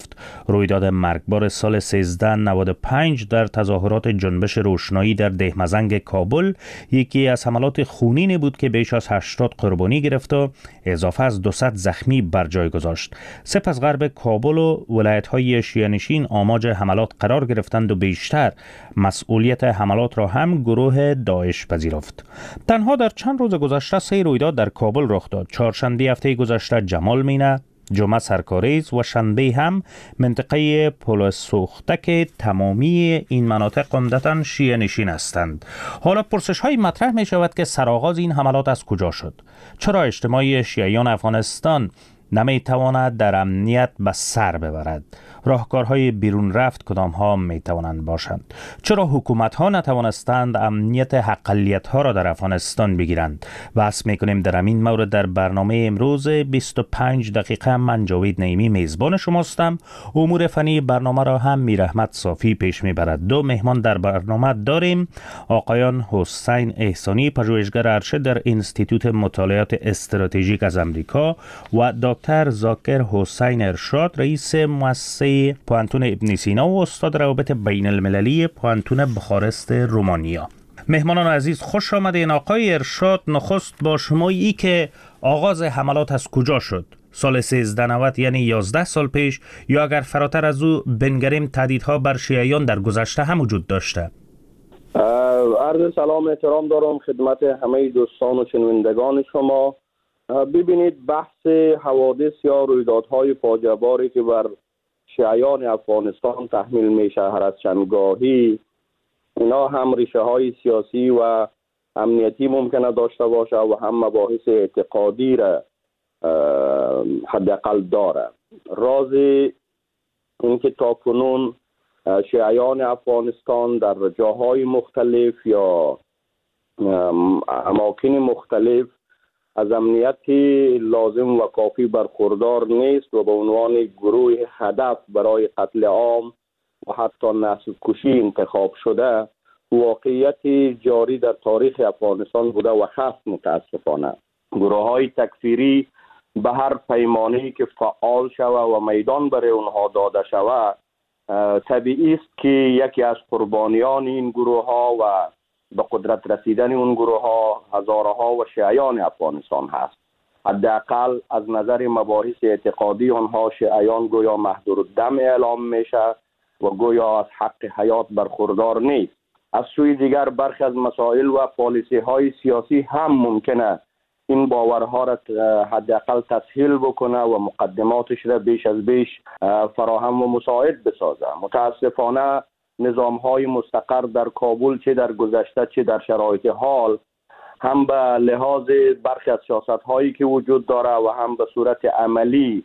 رویداد مرگبار سال سیزده نود و پنج در تظاهرات جنبش روشنایی در دهمزنگ کابل یکی از حملات خونین بود که بیش از هشتاد قربانی گرفت و اضافه از دویست زخمی بر جای گذاشت. سپس غرب کابل و ولایت‌های شیعه‌نشین آماج حملات قرار گرفتند و بیشتر مسئولیت حملات را هم گروه داعش پذیرفت. تنها در چند روز گذشته سه رویداد در کابل رخ داد. چهارشنبه هفته گذشته جمال مینه، جمعه سرکاریز و شنبه هم منطقه پل سوخته که تمامی این مناطق عمدتاً شیعه نشین هستند. حالا پرسش های مطرح می شود که سرآغاز این حملات از کجا شد؟ چرا اجتماع شیعیان افغانستان نمی تواند در امنیت به سر ببرد؟ راهکارهای بیرون رفت کدام ها می توانند باشند؟ چرا حکومت ها نتوانستند امنیت اقلیت ها را در افغانستان بگیرند؟ بحث می کنیم در این مورد در برنامه امروز بیست و پنج دقیقه. من جاوید نعیمی میزبان شماستم. امور فنی برنامه را هم میرحمت صافی پیش میبرد. دو مهمان در برنامه داریم: آقایان حسین احسانی، پژوهشگر ارشد در انستیتوت مطالعات استراتژیک از امریکا، و دکتر ذاکر حسین ارشاد، رئیس مؤسسه پوانتون ابن سینا و استاد روابط بین المللی پوانتون بخارست رومانیا. مهمانان عزیز خوش آمدین. آقای ارشاد، نخست با شما ای که آغاز حملات از کجا شد؟ سال سیزده نود، یعنی یازده سال پیش، یا اگر فراتر از او بنگریم تهدیدها بر شیعیان در گذشته هم وجود داشته؟ عرض سلام احترام دارم خدمت همه دوستان و شنوندگان شما. ببینید، بحث حوادث یا رویدادهای فاجعه باری که بر شیعیان افغانستان تحمیل میشه هر از چندگاهی، اینا هم ریشه های سیاسی و امنیتی ممکنه داشته باشه و هم مباحث اعتقادی را حداقل داره. راز این که تا کنون شیعیان افغانستان در جاهای مختلف یا اماکن مختلف از امنیتی لازم و کافی برخوردار نیست و به عنوان گروه هدف برای قتل عام و حتی نسل کشی انتخاب شده، واقعیت جاری در تاریخ افغانستان بوده و هست. متاسفانه گروه های تکفیری به هر پیمانه‌ای که فعال شوه و میدان برای اونها داده شوه، طبیعی است که یکی از قربانیان این گروه ها و به قدرت رسیدن اون گروه ها هزارها و شیعیان افغانستان هست. حداقل از نظر مباحث اعتقادی آنها شیعیان گویا محدودالدم اعلام میشه و گویا از حق حیات برخوردار نیست. از سوی دیگر برخی از مسائل و پالیسی های سیاسی هم ممکنه این باورها را حداقل تسهیل بکنه و مقدماتش را بیش از بیش فراهم و مساعد بسازه. متاسفانه نظام های مستقر در کابل چه در گذشته چه در شرایط حال، هم به لحاظ برخی از سیاست هایی که وجود داره و هم به صورت عملی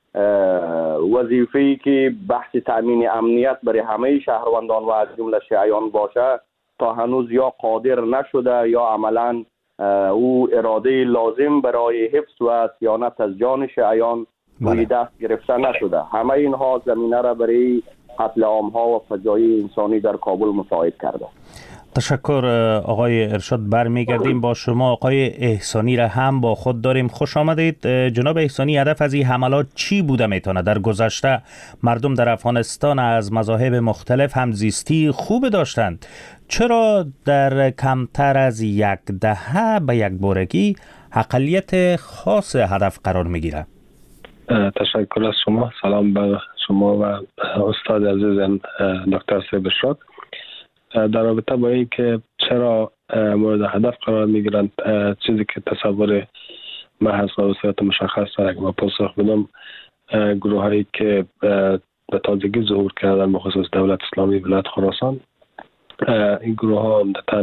وظیفه‌ای که بحث تامین امنیت برای همه شهروندان و از جمله شیعیان باشه، تا هنوز یا قادر نشده یا عملاً او اراده لازم برای حفظ و صیانت از جان شیعیان روی دست گرفته نشده. همه اینها زمینه را برای قتل عام‌ها و فجایع انسانی در کابل مساعد کرده. تشکر آقای ارشاد. برمیگردیم با شما. آقای احسانی را هم با خود داریم. خوش آمدید جناب احسانی. هدف از این حملات چی بوده میتونه؟ در گذشته مردم در افغانستان از مذاهب مختلف همزیستی خوب داشتند، چرا در کمتر از یک دهه به یک بارگی اقلیت خاص هدف قرار میگیره؟ تشکر از شما. سلام به شما و استاد عزیزم دکتر سیب ارشاد. در رابطه با این که چرا مورد هدف قرار میگیرند، چیزی که تصور محض و صورت مشخص داره که با پاسخ بدم، گروه هایی که به تازگی ظهور کردن به خصوص دولت اسلامی ولایت خراسان، این گروه ها عمدتاً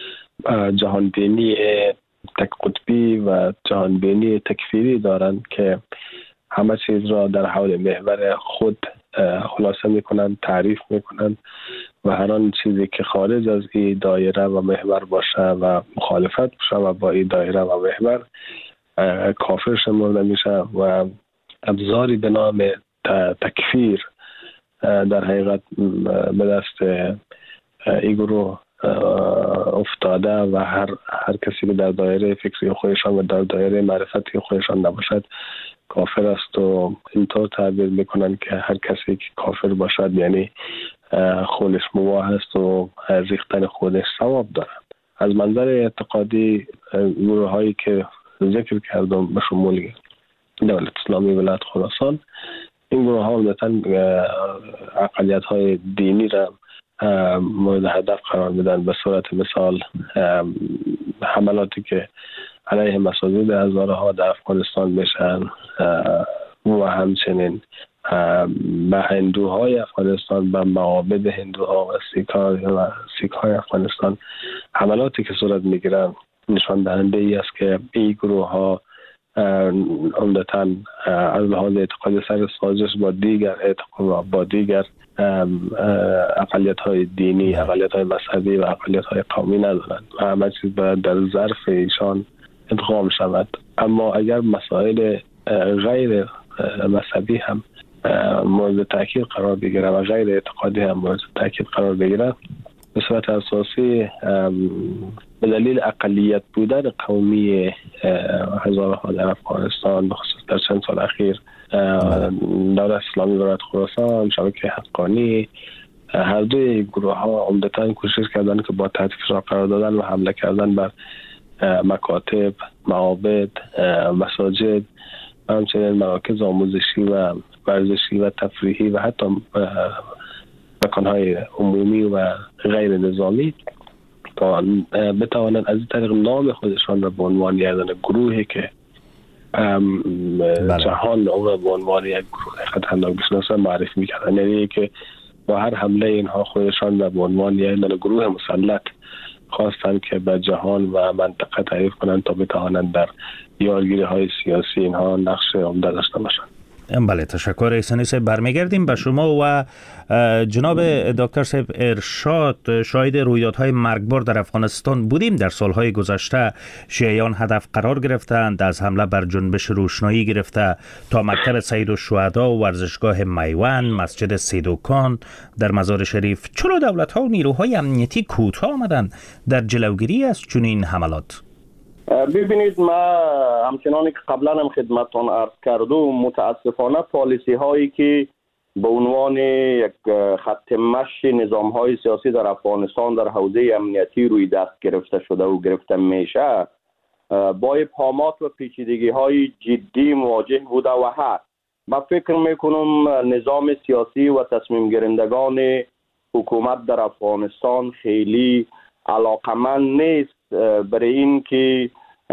جهانبینی تک قطبی و جهانبینی تکفیری دارند که همه چیز را در حول محور خود خلاصه میکنند، تعریف میکنند و هر آن چیزی که خارج از این دایره و محور باشه و مخالفت باشه و با این دایره و محور کافر شمرده میشه و ابزاری به نام تکفیر در حقیقت به دست این گروه افتاده و هر هر کسی که در دایره فکری خودشان و در دایره معرفتی خودشان نباشد کافر است و اینطور تعبیر میکنن که هر کسی که کافر باشد یعنی خونش مباح است و ریختن خودش ثواب دارد. از منظر اعتقادی گروه هایی که ذکر کردم به شمول دولت اسلامی ولایت خراسان، این گروه ها عمدتاً اقلیت های دینی را مورد هدف قرار میدن، به صورت مثال حملاتی که علیه مساجد هزارها در افغانستان میشن و همچنین به هندوهای افغانستان، به معابد هندوها و سیک‌های افغانستان حملاتی که صورت میگیرن نشان دهنده ای است که این گروه ها عمدتاً از لحاظ اعتقاد سر سازش با دیگر اعتقاد با دیگر اقلیت های دینی، اقلیت های مذهبی و اقلیت های قومی ندارند و همه چیز باید در ظرف ایشان ادغام شود. اما اگر مسائل غیر مذهبی هم مورد تاکید قرار بگیره و غیر اعتقادی هم مورد تاکید قرار بگیره، به صورت اساسی به دلیل اقلیت بودن قومی هزارها در افغانستان، بخصوص در چند سال اخیر دولت اسلامی ولایت خراسان، شبکه حقانی، هر دوی گروه ها عمدتاً کوشش کردن که با تحت فشار قرار دادن و حمله کردن بر مکاتب، معابد، مساجد و همچنین مراکز آموزشی و ورزشی و تفریحی و حتی مکانهای عمومی و غیر نظامی تا بتوانند از این طریق نام خودشان را به عنوان یادن گروهی که بله. جهان اون را به عنوان یک گروه خطرناک بشناسه معرفی میکردن، یعنی که با هر حمله اینها خودشان را به عنوان یادن گروه مسلط خواستند که به جهان و منطقه تعریف کنند تا بتوانند در یارگیری های سیاسی اینها نقش عمده داشته باشند. بله، تشکر احسانی صاحب. برمیگردیم به شما و جناب دکتر صاحب ارشاد. شاهد رویدادهای مرگبار در افغانستان بودیم. در سالهای گذشته شیعیان هدف قرار گرفتند، از حمله بر جنبش روشنایی گرفته تا مکتب سید الشهدا و ورزشگاه میوان، مسجد سیدوکان در مزار شریف. چرا دولت‌ها و نیروهای امنیتی کوتاه آمدند در جلوگیری از چنین حملات؟ ببینید، ما همچنانی که قبلا هم خدمتتان عرض کردم، متاسفانه پالیسی هایی که به عنوان یک خط مشی نظام های سیاسی در افغانستان در حوزه امنیتی روی دست گرفته شده و گرفته میشه با ابهامات و پیچیدگی های جدی مواجه بوده و هست. من فکر میکنم نظام سیاسی و تصمیم گیرندگان حکومت در افغانستان خیلی علاقمند نیست برای این که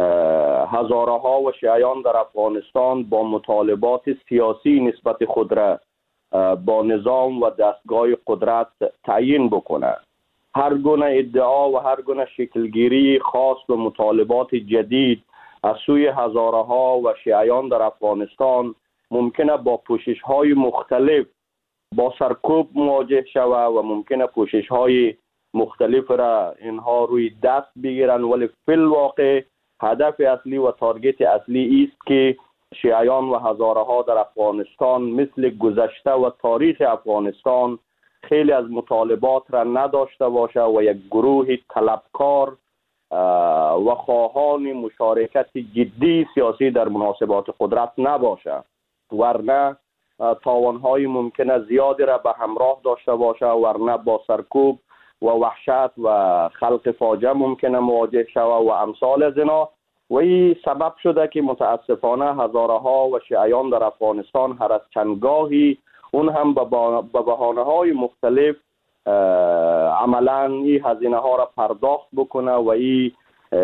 هزارها و شیعیان در افغانستان با مطالبات سیاسی نسبت خود را با نظام و دستگاه قدرت تعیین بکنه. هر گونه ادعا و هر گونه شکلگیری خاص و مطالبات جدید از سوی هزارها و شیعیان در افغانستان ممکنه با پوشش های مختلف با سرکوب مواجه شود و ممکنه پوشش های مختلف را اینها روی دست بگیرن، ولی فی الواقع هدف اصلی و تارگت اصلی است که شیعیان و هزارها در افغانستان مثل گذشته و تاریخ افغانستان خیلی از مطالبات را نداشته باشه و یک گروه طلبکار و خواهان مشارکت جدی سیاسی در مناسبات قدرت نباشه، ورنه تاوانهای ممکنه زیادی را به همراه داشته باشه، ورنه با سرکوب و وحشت و خلق فاجعه ممکنه مواجه شود و امثال از اینا. و این سبب شده که متاسفانه هزارها و شیعیان در افغانستان هر از چندگاهی اون هم به بهانه های مختلف عملا این هزینه ها را پرداخت بکنه و این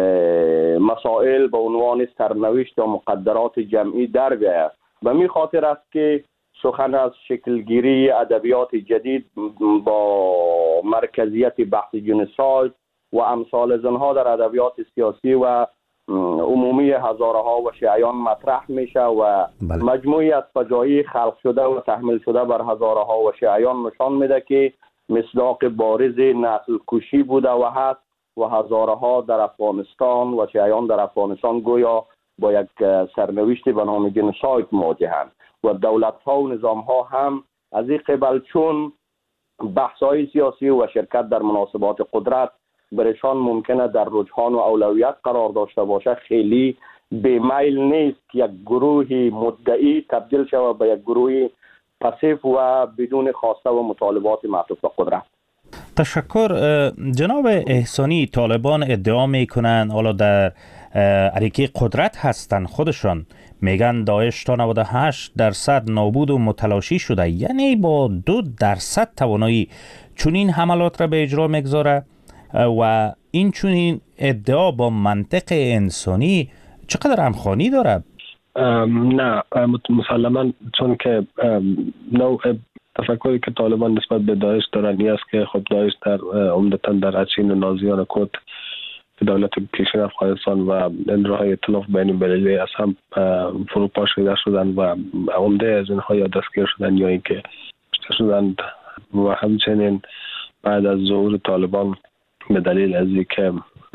مسائل به عنوان سرنوشت و مقدرات جمعی در بیاید. به می خاطر است که سخن از شکلگیری ادبیات جدید با مرکزیت بحث جنساید و امثال از آنها در ادبیات سیاسی و عمومی هزارها و شیعیان مطرح میشه و بله. مجموعی از فجایع خلق شده و تحمیل شده بر هزارها و شیعیان نشان میده که مصداق بارز نسل کشی بوده و هست و هزارها در افغانستان و شیعیان در افغانستان گویا با یک سرنوشت به نام جنساید مواجهند و دولت ها و نظام ها هم از این قبل چون بحث های سیاسی و شرکت در مناسبات قدرت برشان ممکنه در رجحان و اولویت قرار داشته باشه، خیلی بیمیل نیست که یک گروه مدعی تبدیل شود به یک گروه پسیف و بدون خواسته و مطالبات معطوف به قدرت. تشکر. جناب احسانی، طالبان ادعا میکنن حالا در علیه قدرت هستن، خودشان میگن داعش تا نود و هشت درصد نابود و متلاشی شده، یعنی با دو درصد توانایی چنین حملات را به اجرا میگذاره و این چنین ادعا با منطق انسانی چقدر همخوانی داره؟ نه مسلما، چون که نوع تفکری که طالبان نسبت به داعش دارن این است که خب داعش در عمدتاً در اچین و نازیان کرد دولت پیشین افغانستان و راه ائتلاف بین المللی از هم فروپاشیده شدن و عمده از اینها یا دستگیر شدن یا اینکه کشته شدند و همچنین بعد از ظهور طالبان به دلیل از اینکه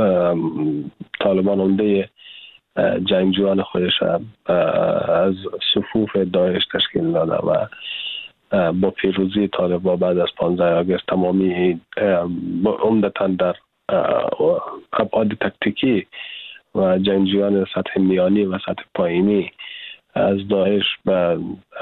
طالبان عمده جنگجویان خودش از صفوف داعش تشکیل داده و با پیروزی طالبان بعد از پانزده آگوست تمامی عمدتاً در ابعاد تکتیکی و جنگجویان سطح میانی و سطح پایینی از داعش به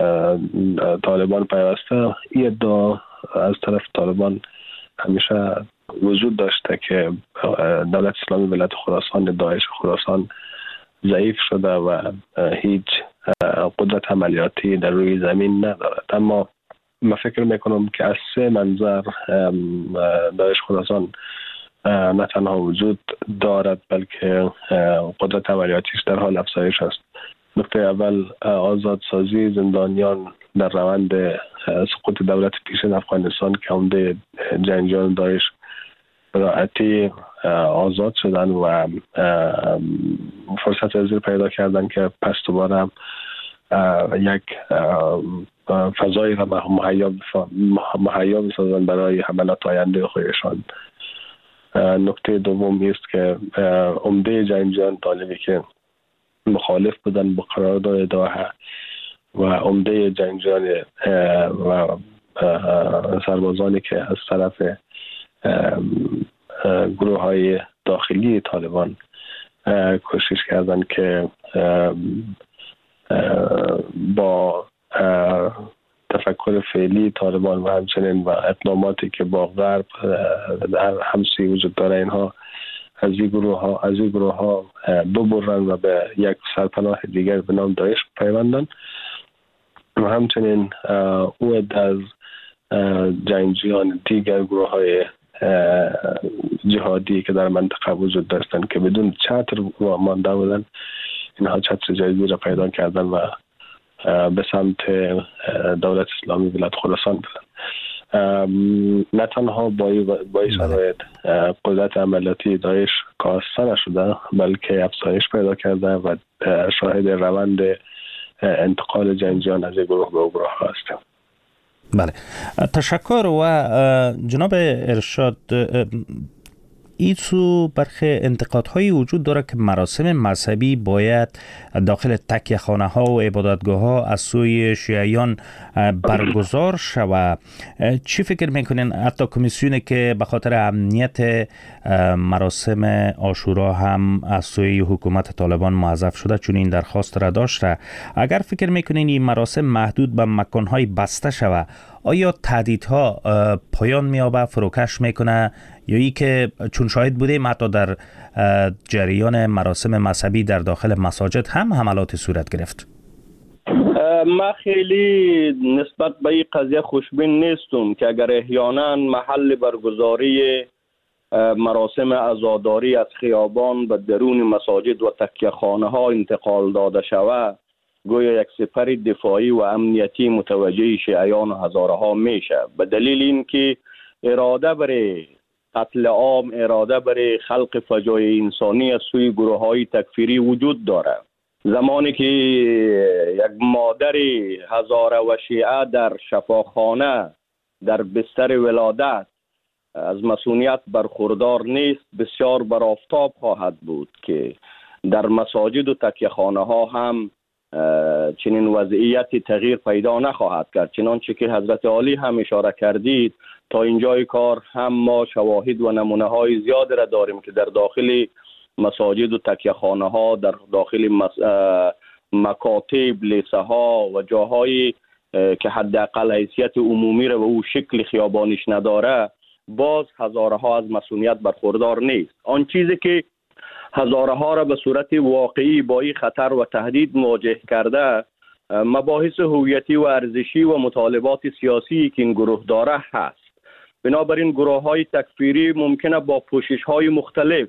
طالبان پیوسته، این ادعا از طرف طالبان همیشه وجود داشته که دولت اسلامی ولایت خراسان، داعش خراسان ضعیف شده و هیچ قدرت عملیاتی در روی زمین ندارد. اما من فکر میکنم که از سه منظر داعش خراسان نه تنها وجود دارد بلکه قدرت عملیاتیش در حال افزایش است. نکته اول آزادسازی زندانیان در روند سقوط دولت پیشین افغانستان که عمده جنگجویان داعش براحتی آزاد شدن و فرصت ازیر پیدا کردن که پس دوباره یک فضایی را مهیا بسازن برای حملات آینده خودشان. نکته دوم است که عمده جنگجویان طالبی که مخالف بودن با قرارداد دوحه و عمده جنگجویان و سربازانی که از طرف گروه های داخلی طالبان کوشش کردن که با تفکر فعلی طالبان و همچنین و اقداماتی که با غرب در همسی وجود داره اینها از این گروه ها از این گروه ها ببرن و به یک سرپناه دیگر به نام داعش پیوندن و همچنین او از جنگجویان دیگر گروه های جهادی که در منطقه وجود داشتن که بدون چتر مانده بودن، اینها چتر جدیدی را پیدا کردن و به سمت دولت اسلامی ولایت خراسان بودن. نه تنها با این شرایط قدرت عملیاتی داعش کاسته نشده بلکه افزایش پیدا کرده و شاهد روند انتقال جنگجویان از گروه به گروه هستیم. بله، تشکر. و جناب ارشاد، ایسو برخی انتقادهایی وجود داره که مراسم مذهبی باید داخل تکیه خانه ها و عبادتگاه ها از سوی شیعیان برگزار شود. چی فکر میکنین؟ حتی کمیسیونی که به خاطر امنیت مراسم عاشورا هم از سوی حکومت طالبان موظف شده چون این درخواست را داشته، اگر فکر میکنین این مراسم محدود به مکانهای بسته شود، آیا تهدیدها پایان میابه، فروکش میکنه، یا ای که چون شاهد بودیم حتی در جریان مراسم مذهبی در داخل مساجد هم حملات صورت گرفت؟ ما خیلی نسبت به این قضیه خوشبین نیستم که اگر احیانا محل برگزاری مراسم عزاداری از خیابان به درون مساجد و تکیه خانه ها انتقال داده شود، گویا یک سپر دفاعی و امنیتی متوجه شیعیان و هزاره ها میشه، به دلیل اینکه اراده برای قتل عام، اراده برای خلق فجایع انسانی از سوی گروه های تکفیری وجود داره. زمانی که یک مادر هزاره و شیعه در شفاخانه در بستر ولادت از مسئولیت برخوردار نیست، بسیار بر آفتاب خواهد بود که در مساجد و تکیه خانه ها هم چنین وضعیتی تغییر پیدا نخواهد کرد. چنانچه که حضرت عالی هم اشاره کردید تا اینجای کار هم ما شواهد و نمونه های زیاد را داریم که در داخل مساجد و تکیه خانه ها، در داخل مکاتب، لیسه ها و جاهای که حداقل حیثیت عمومی را و او شکل خیابانیش نداره، باز هزارها از مسئولیت برخوردار نیست. آن چیزی که هزارها را به صورت واقعی با این خطر و تهدید مواجه کرده، مباحث هویتی و ارزشی و مطالبات سیاسی که این گروه داره هست. بنابراین گروه های تکفیری ممکنه با پوشش های مختلف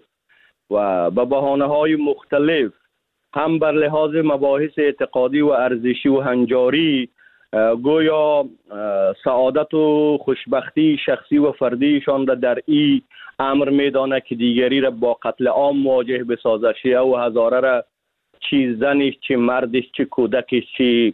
و به بهانه های مختلف هم بر لحاظ مباحث اعتقادی و ارزشی و هنجاری گویا سعادت و خوشبختی شخصی و فردیشان را در این امر میدانه که دیگری را با قتل عام مواجه بسازه، شیعه و هزاره را چی زنش، چی مردش، چی کودکش، چی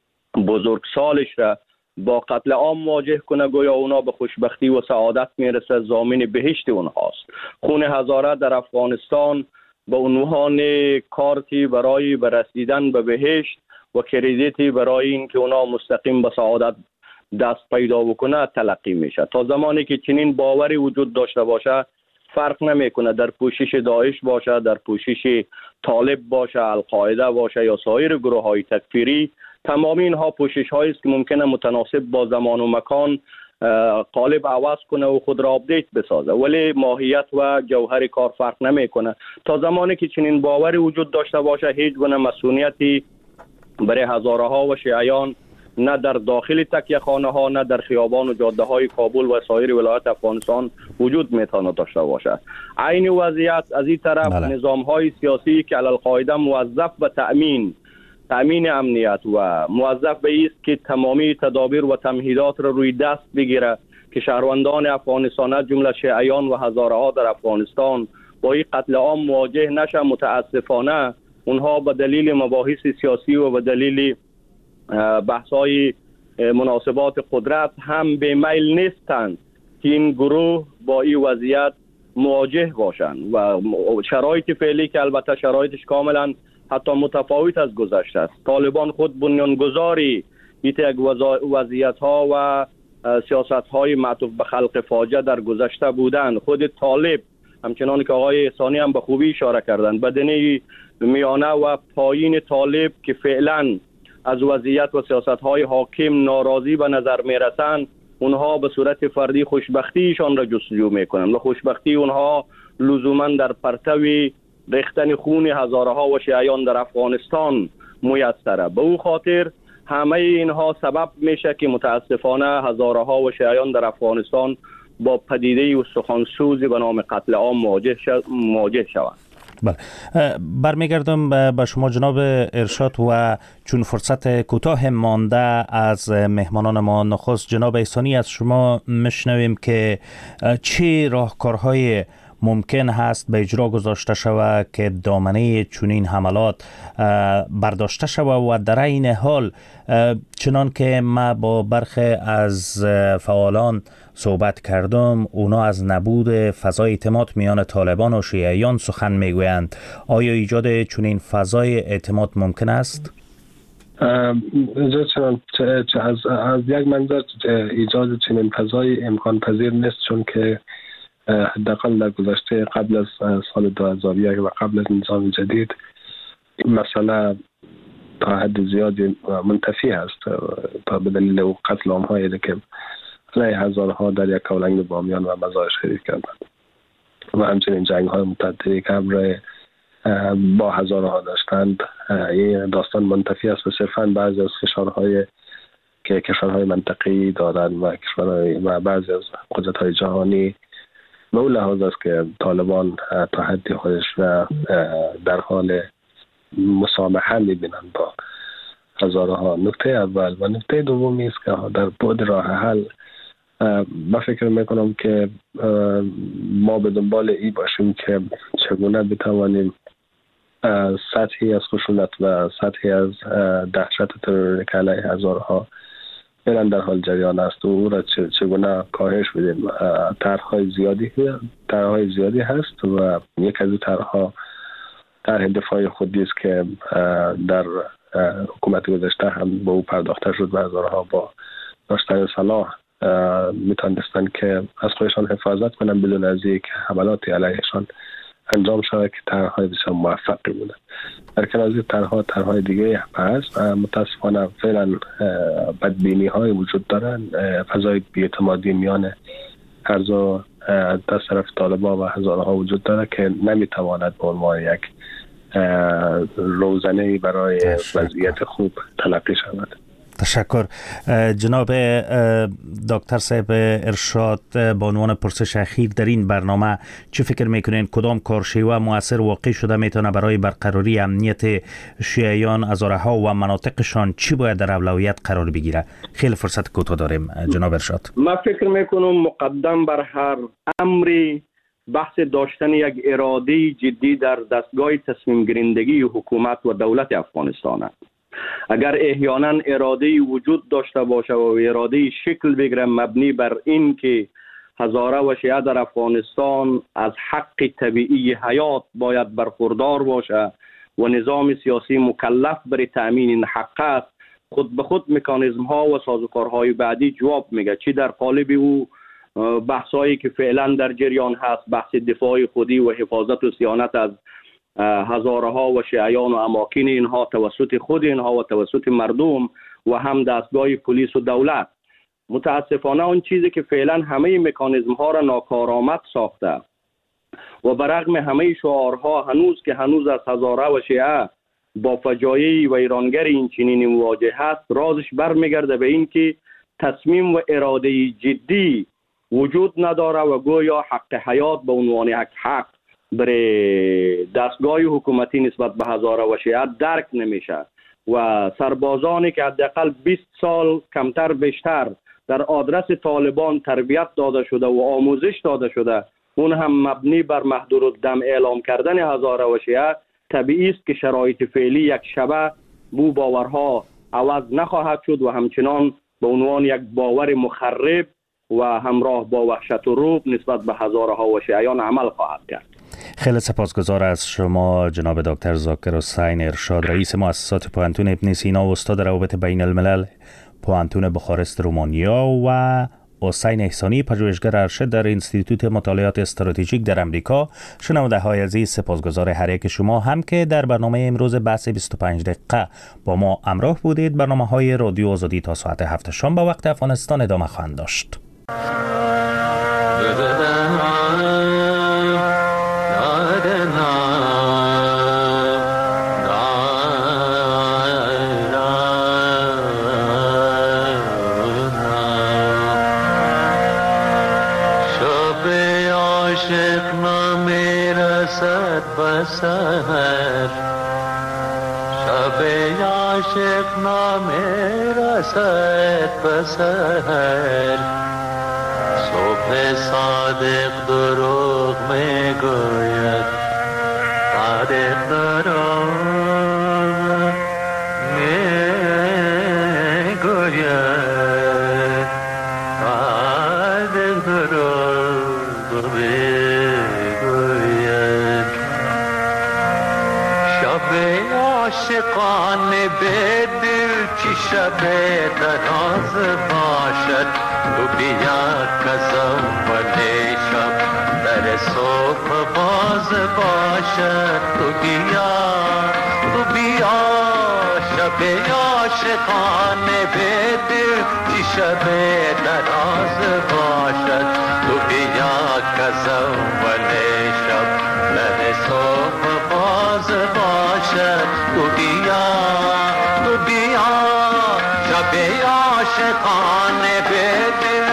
بزرگسالش را با قتل عام مواجه کنه، گویا اونا به خوشبختی و سعادت میرسه، ضامن بهشت اونهاست. خون هزاره در افغانستان به عنوان کارتی برای برسیدن به بهشت و کردیتی برای این که اونا مستقیم به سعادت دست پیدا بکنه تلقی میشه. تا زمانی که چنین باوری وجود داشته باشه، فرق نمیکنه در پوشش داعش باشه، در پوشش طالب باشه، القاعده باشه یا سایر گروه های تکفیری، تمامی اینها پوشش هایی است که ممکنه متناسب با زمان و مکان قالب عوض کنه و خود را آپدیت بسازه، ولی ماهیت و جوهر کار فرق نمیکنه. تا زمانی که چنین باوری وجود داشته باشه، هیچ گونه مسئولیتی برای هزارها و شیعیان نه در داخل تکیه خانه ها، نه در خیابان و جاده های کابل و سایر ولایت افغانستان وجود میتونه داشته باشه. عین وضعیت از این طرف بله. نظام های سیاسی که علی القاعده موظف به تأمین تأمین امنیت و موظف به است که تمامی تدابیر و تمهیدات را روی دست بگیره که شهروندان افغانستان جمله شیعیان و هزارها در افغانستان با این قتل عام مواجه نشه، متاسفانه اونها به دلیل مباحث سیاسی و به دلیل بحث‌های مناسبات قدرت هم به میل نیستند که این گروه با این وضعیت مواجه باشند و شرایط فعلی که البته شرایطش کاملا حتی متفاوت از گذشته است. طالبان خود بنیانگذاری یک وضعیت ها و سیاست های معطوف به خلق فاجعه در گذشته بودند. خود طالب همچنان که آقای احسانی هم به خوبی اشاره کردند، بدنه میانه و پایین طالب که فعلا از وضعیت و سیاست های حاکم ناراضی به نظر می رسند، اونها به صورت فردی خوشبختیشان را جستجو می کنند و خوشبختی اونها لزوما در پرتوی ریختن خون هزارها و شیعیان در افغانستان میسره. به او خاطر همه اینها سبب میشه که متاسفانه هزارها و شیعیان در افغانستان با پدیده استخوان‌سوزی به نام قتل عام مواجه شوند. بله، برمیگردم به شما جناب ارشاد و چون فرصت کوتاه مانده از مهمانان ما، نخست جناب احسانی از شما میشنویم که چه راهکارهای ممکن هست به اجرا گذاشته شود که دامنه چنین حملات برداشته شود و در این حال چنان که ما با برخی از فعالان صحبت کردم، اونا از نبود فضای اعتماد میان طالبان و شیعیان سخن میگویند. آیا ایجاد چنین فضای اعتماد ممکن است؟ از, از یک منظر ایجاد چنین فضای امکان پذیر نیست، چون که حداقل در گذشته قبل از سال دو هزار و یک و قبل از نظام جدید مسئله تا حد زیادی منتفی است تا به دلیل قتل عام‌هایی که علیه هزارها در یک کولنگ بامیان و مزار شریف کردند و همچنین جنگ‌های متعددی که همراه با هزارها داشتند. این داستان منتفی است و صرفاً بعضی از فشارهای که کشورهای منطقه‌ای دارند و کشورهای و بعضی از قدرت‌های جهانی به اون لحاظ است که طالبان تا حدی خودش را در حال مسامحه می‌بینند با هزارها. نکته اول و نکته دومی است که در بعد راه حل من فکر میکنم که ما به دنبال این باشیم که چگونه بتوانیم سطحی از خشونت و سطحی از دهشت تروری که علیه هزارها فعلا در حال جریان است و او را چگونه کاهش بدیم. طرح‌های زیادی طرح‌های زیادی هست و یک از طرح‌ها طرح دفاع خودی است که در حکومت گذشته هم به او پرداخته شد و هزارها با داشتن سلاح میتونستند که از خودشان حفاظت کنند بدون از اینکه حملات علیهشان انجام شود که طرح‌های بسیار موفقی بوده. در کنار از این طرح‌ها طرح‌های دیگه هم هست و متاسفانه فعلا بدبینی‌های وجود دارن، فضای بی‌اعتمادی میان هر دو دست طرف طالبان و هزارها وجود داره که نمیتواند به عنوان یک روزنه برای وضعیت خوب تلقی شود. تشکر. جناب دکتر صاحب ارشاد، به عنوان پرسش اخیر در این برنامه چه فکر میکنین کدام کارشیوه مؤثر واقع شده میتونه برای برقراری امنیت شیعیان هزارها و مناطقشان چی باید در اولویت قرار بگیره؟ خیلی فرصت کوتاه داریم جناب ارشاد. من فکر میکنم مقدم بر هر امری بحث داشتن یک اراده جدی در دستگاه تصمیم گیرندگی حکومت و دولت افغانستان است. اگر احیانا اراده وجود داشته باشه و اراده شکل بگیره مبنی بر این که هزاره و شیعه در افغانستان از حق طبیعی حیات باید برخوردار باشه و نظام سیاسی مکلف برای تأمین این حق است، خود به خود مکانیزم ها و سازوکارهای بعدی جواب میگه. چی در قالب او بحثایی که فعلا در جریان هست، بحث دفاع خودی و حفاظت و صیانت از هزارها و شیعیان و اماکن اینها توسط خود اینها و توسط مردم و هم دستگاه پلیس و دولت. متاسفانه اون چیزی که فعلا همه مکانیزم ها را ناکارآمد ساخته و برغم همه شعارها هنوز که هنوز از هزاره و شیعه با فجایع و ایرانگر این چنین مواجه هست، رازش برمیگرده به این که تصمیم و اراده جدی وجود نداره و گویا حق حیات به عنوان یک حق برای دستگاه حکومتی نسبت به هزاره و شیعه درک نمیشه و سربازانی که حداقل بیست سال کمتر بیشتر در آدرس طالبان تربیت داده شده و آموزش داده شده، اون هم مبنی بر محدودالدم اعلام کردن هزاره و شیعه، طبیعی است که شرایط فعلی یک شبه بو باورها عوض نخواهد شد و همچنان به عنوان یک باور مخرب و همراه با وحشت و رعب نسبت به هزارها و شیعیان عمل خواهد کرد. خیلی سپاسگزار از شما جناب دکتر ذاکر حسین ارشاد، رئیس مؤسسات پوهنتون ابن سینا و استاد روابط بین الملل پوهنتون بخارست رومانیا و حسین احسانی پژوهشگر ارشد در انستیتوت مطالعات استراتژیک در امریکا. شنونده های عزیز، سپاسگزار هر یک شما هم که در برنامه امروز بحث بیست و پنج دقیقه با ما همراه بودید. برنامه های رادیو آزادی تا ساعت هفت شام به وقت افغانستان ادامه خواهند داشت. سحر شب عاشق نامه رسد بسحر، صبح صادق دروغ می گوید، صادق دروغ می گوید، صادق دروغ می عاشقان به دل چی شب دراز باشد، تو بیا کزم ولی شب در صبح باز باشد، تو بیا تو بیا شب عاشقان به دل چی شب دراز باشد، تو بیا کزم ولی شب در صبح باز باشد، تو بیا تو بیا شب عاشقان به دل.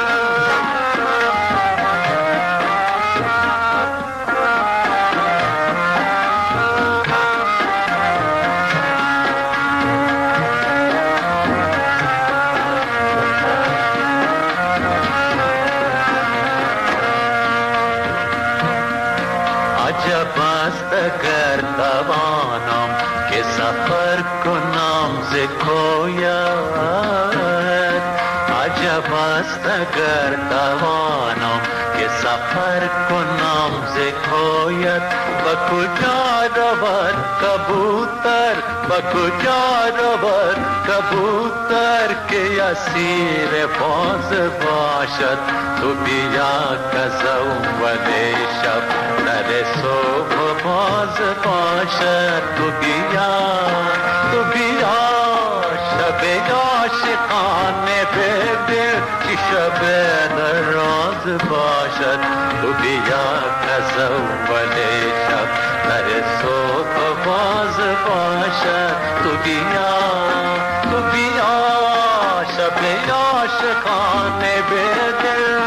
عجب است اگر توانم که سفر کنم ز کویت، عجب شب است اگر توانم که سفر کنم ز کویت و کجا رود کبوتر و کجا رود کبوتر که اسیر باز باشد تو بیا که اول شب در صبح باز باشد تو بیا تو بیا شب عاشقانه ببین که شب دراز باشد تو بیا که اول شب در صبح باز باشد تو بیا تو بیا شب عاشقانه ببین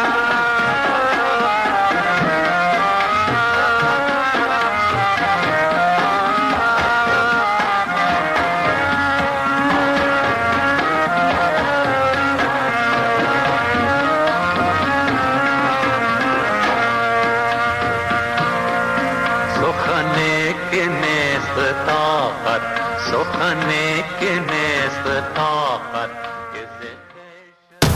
سخنی که نیست طاقت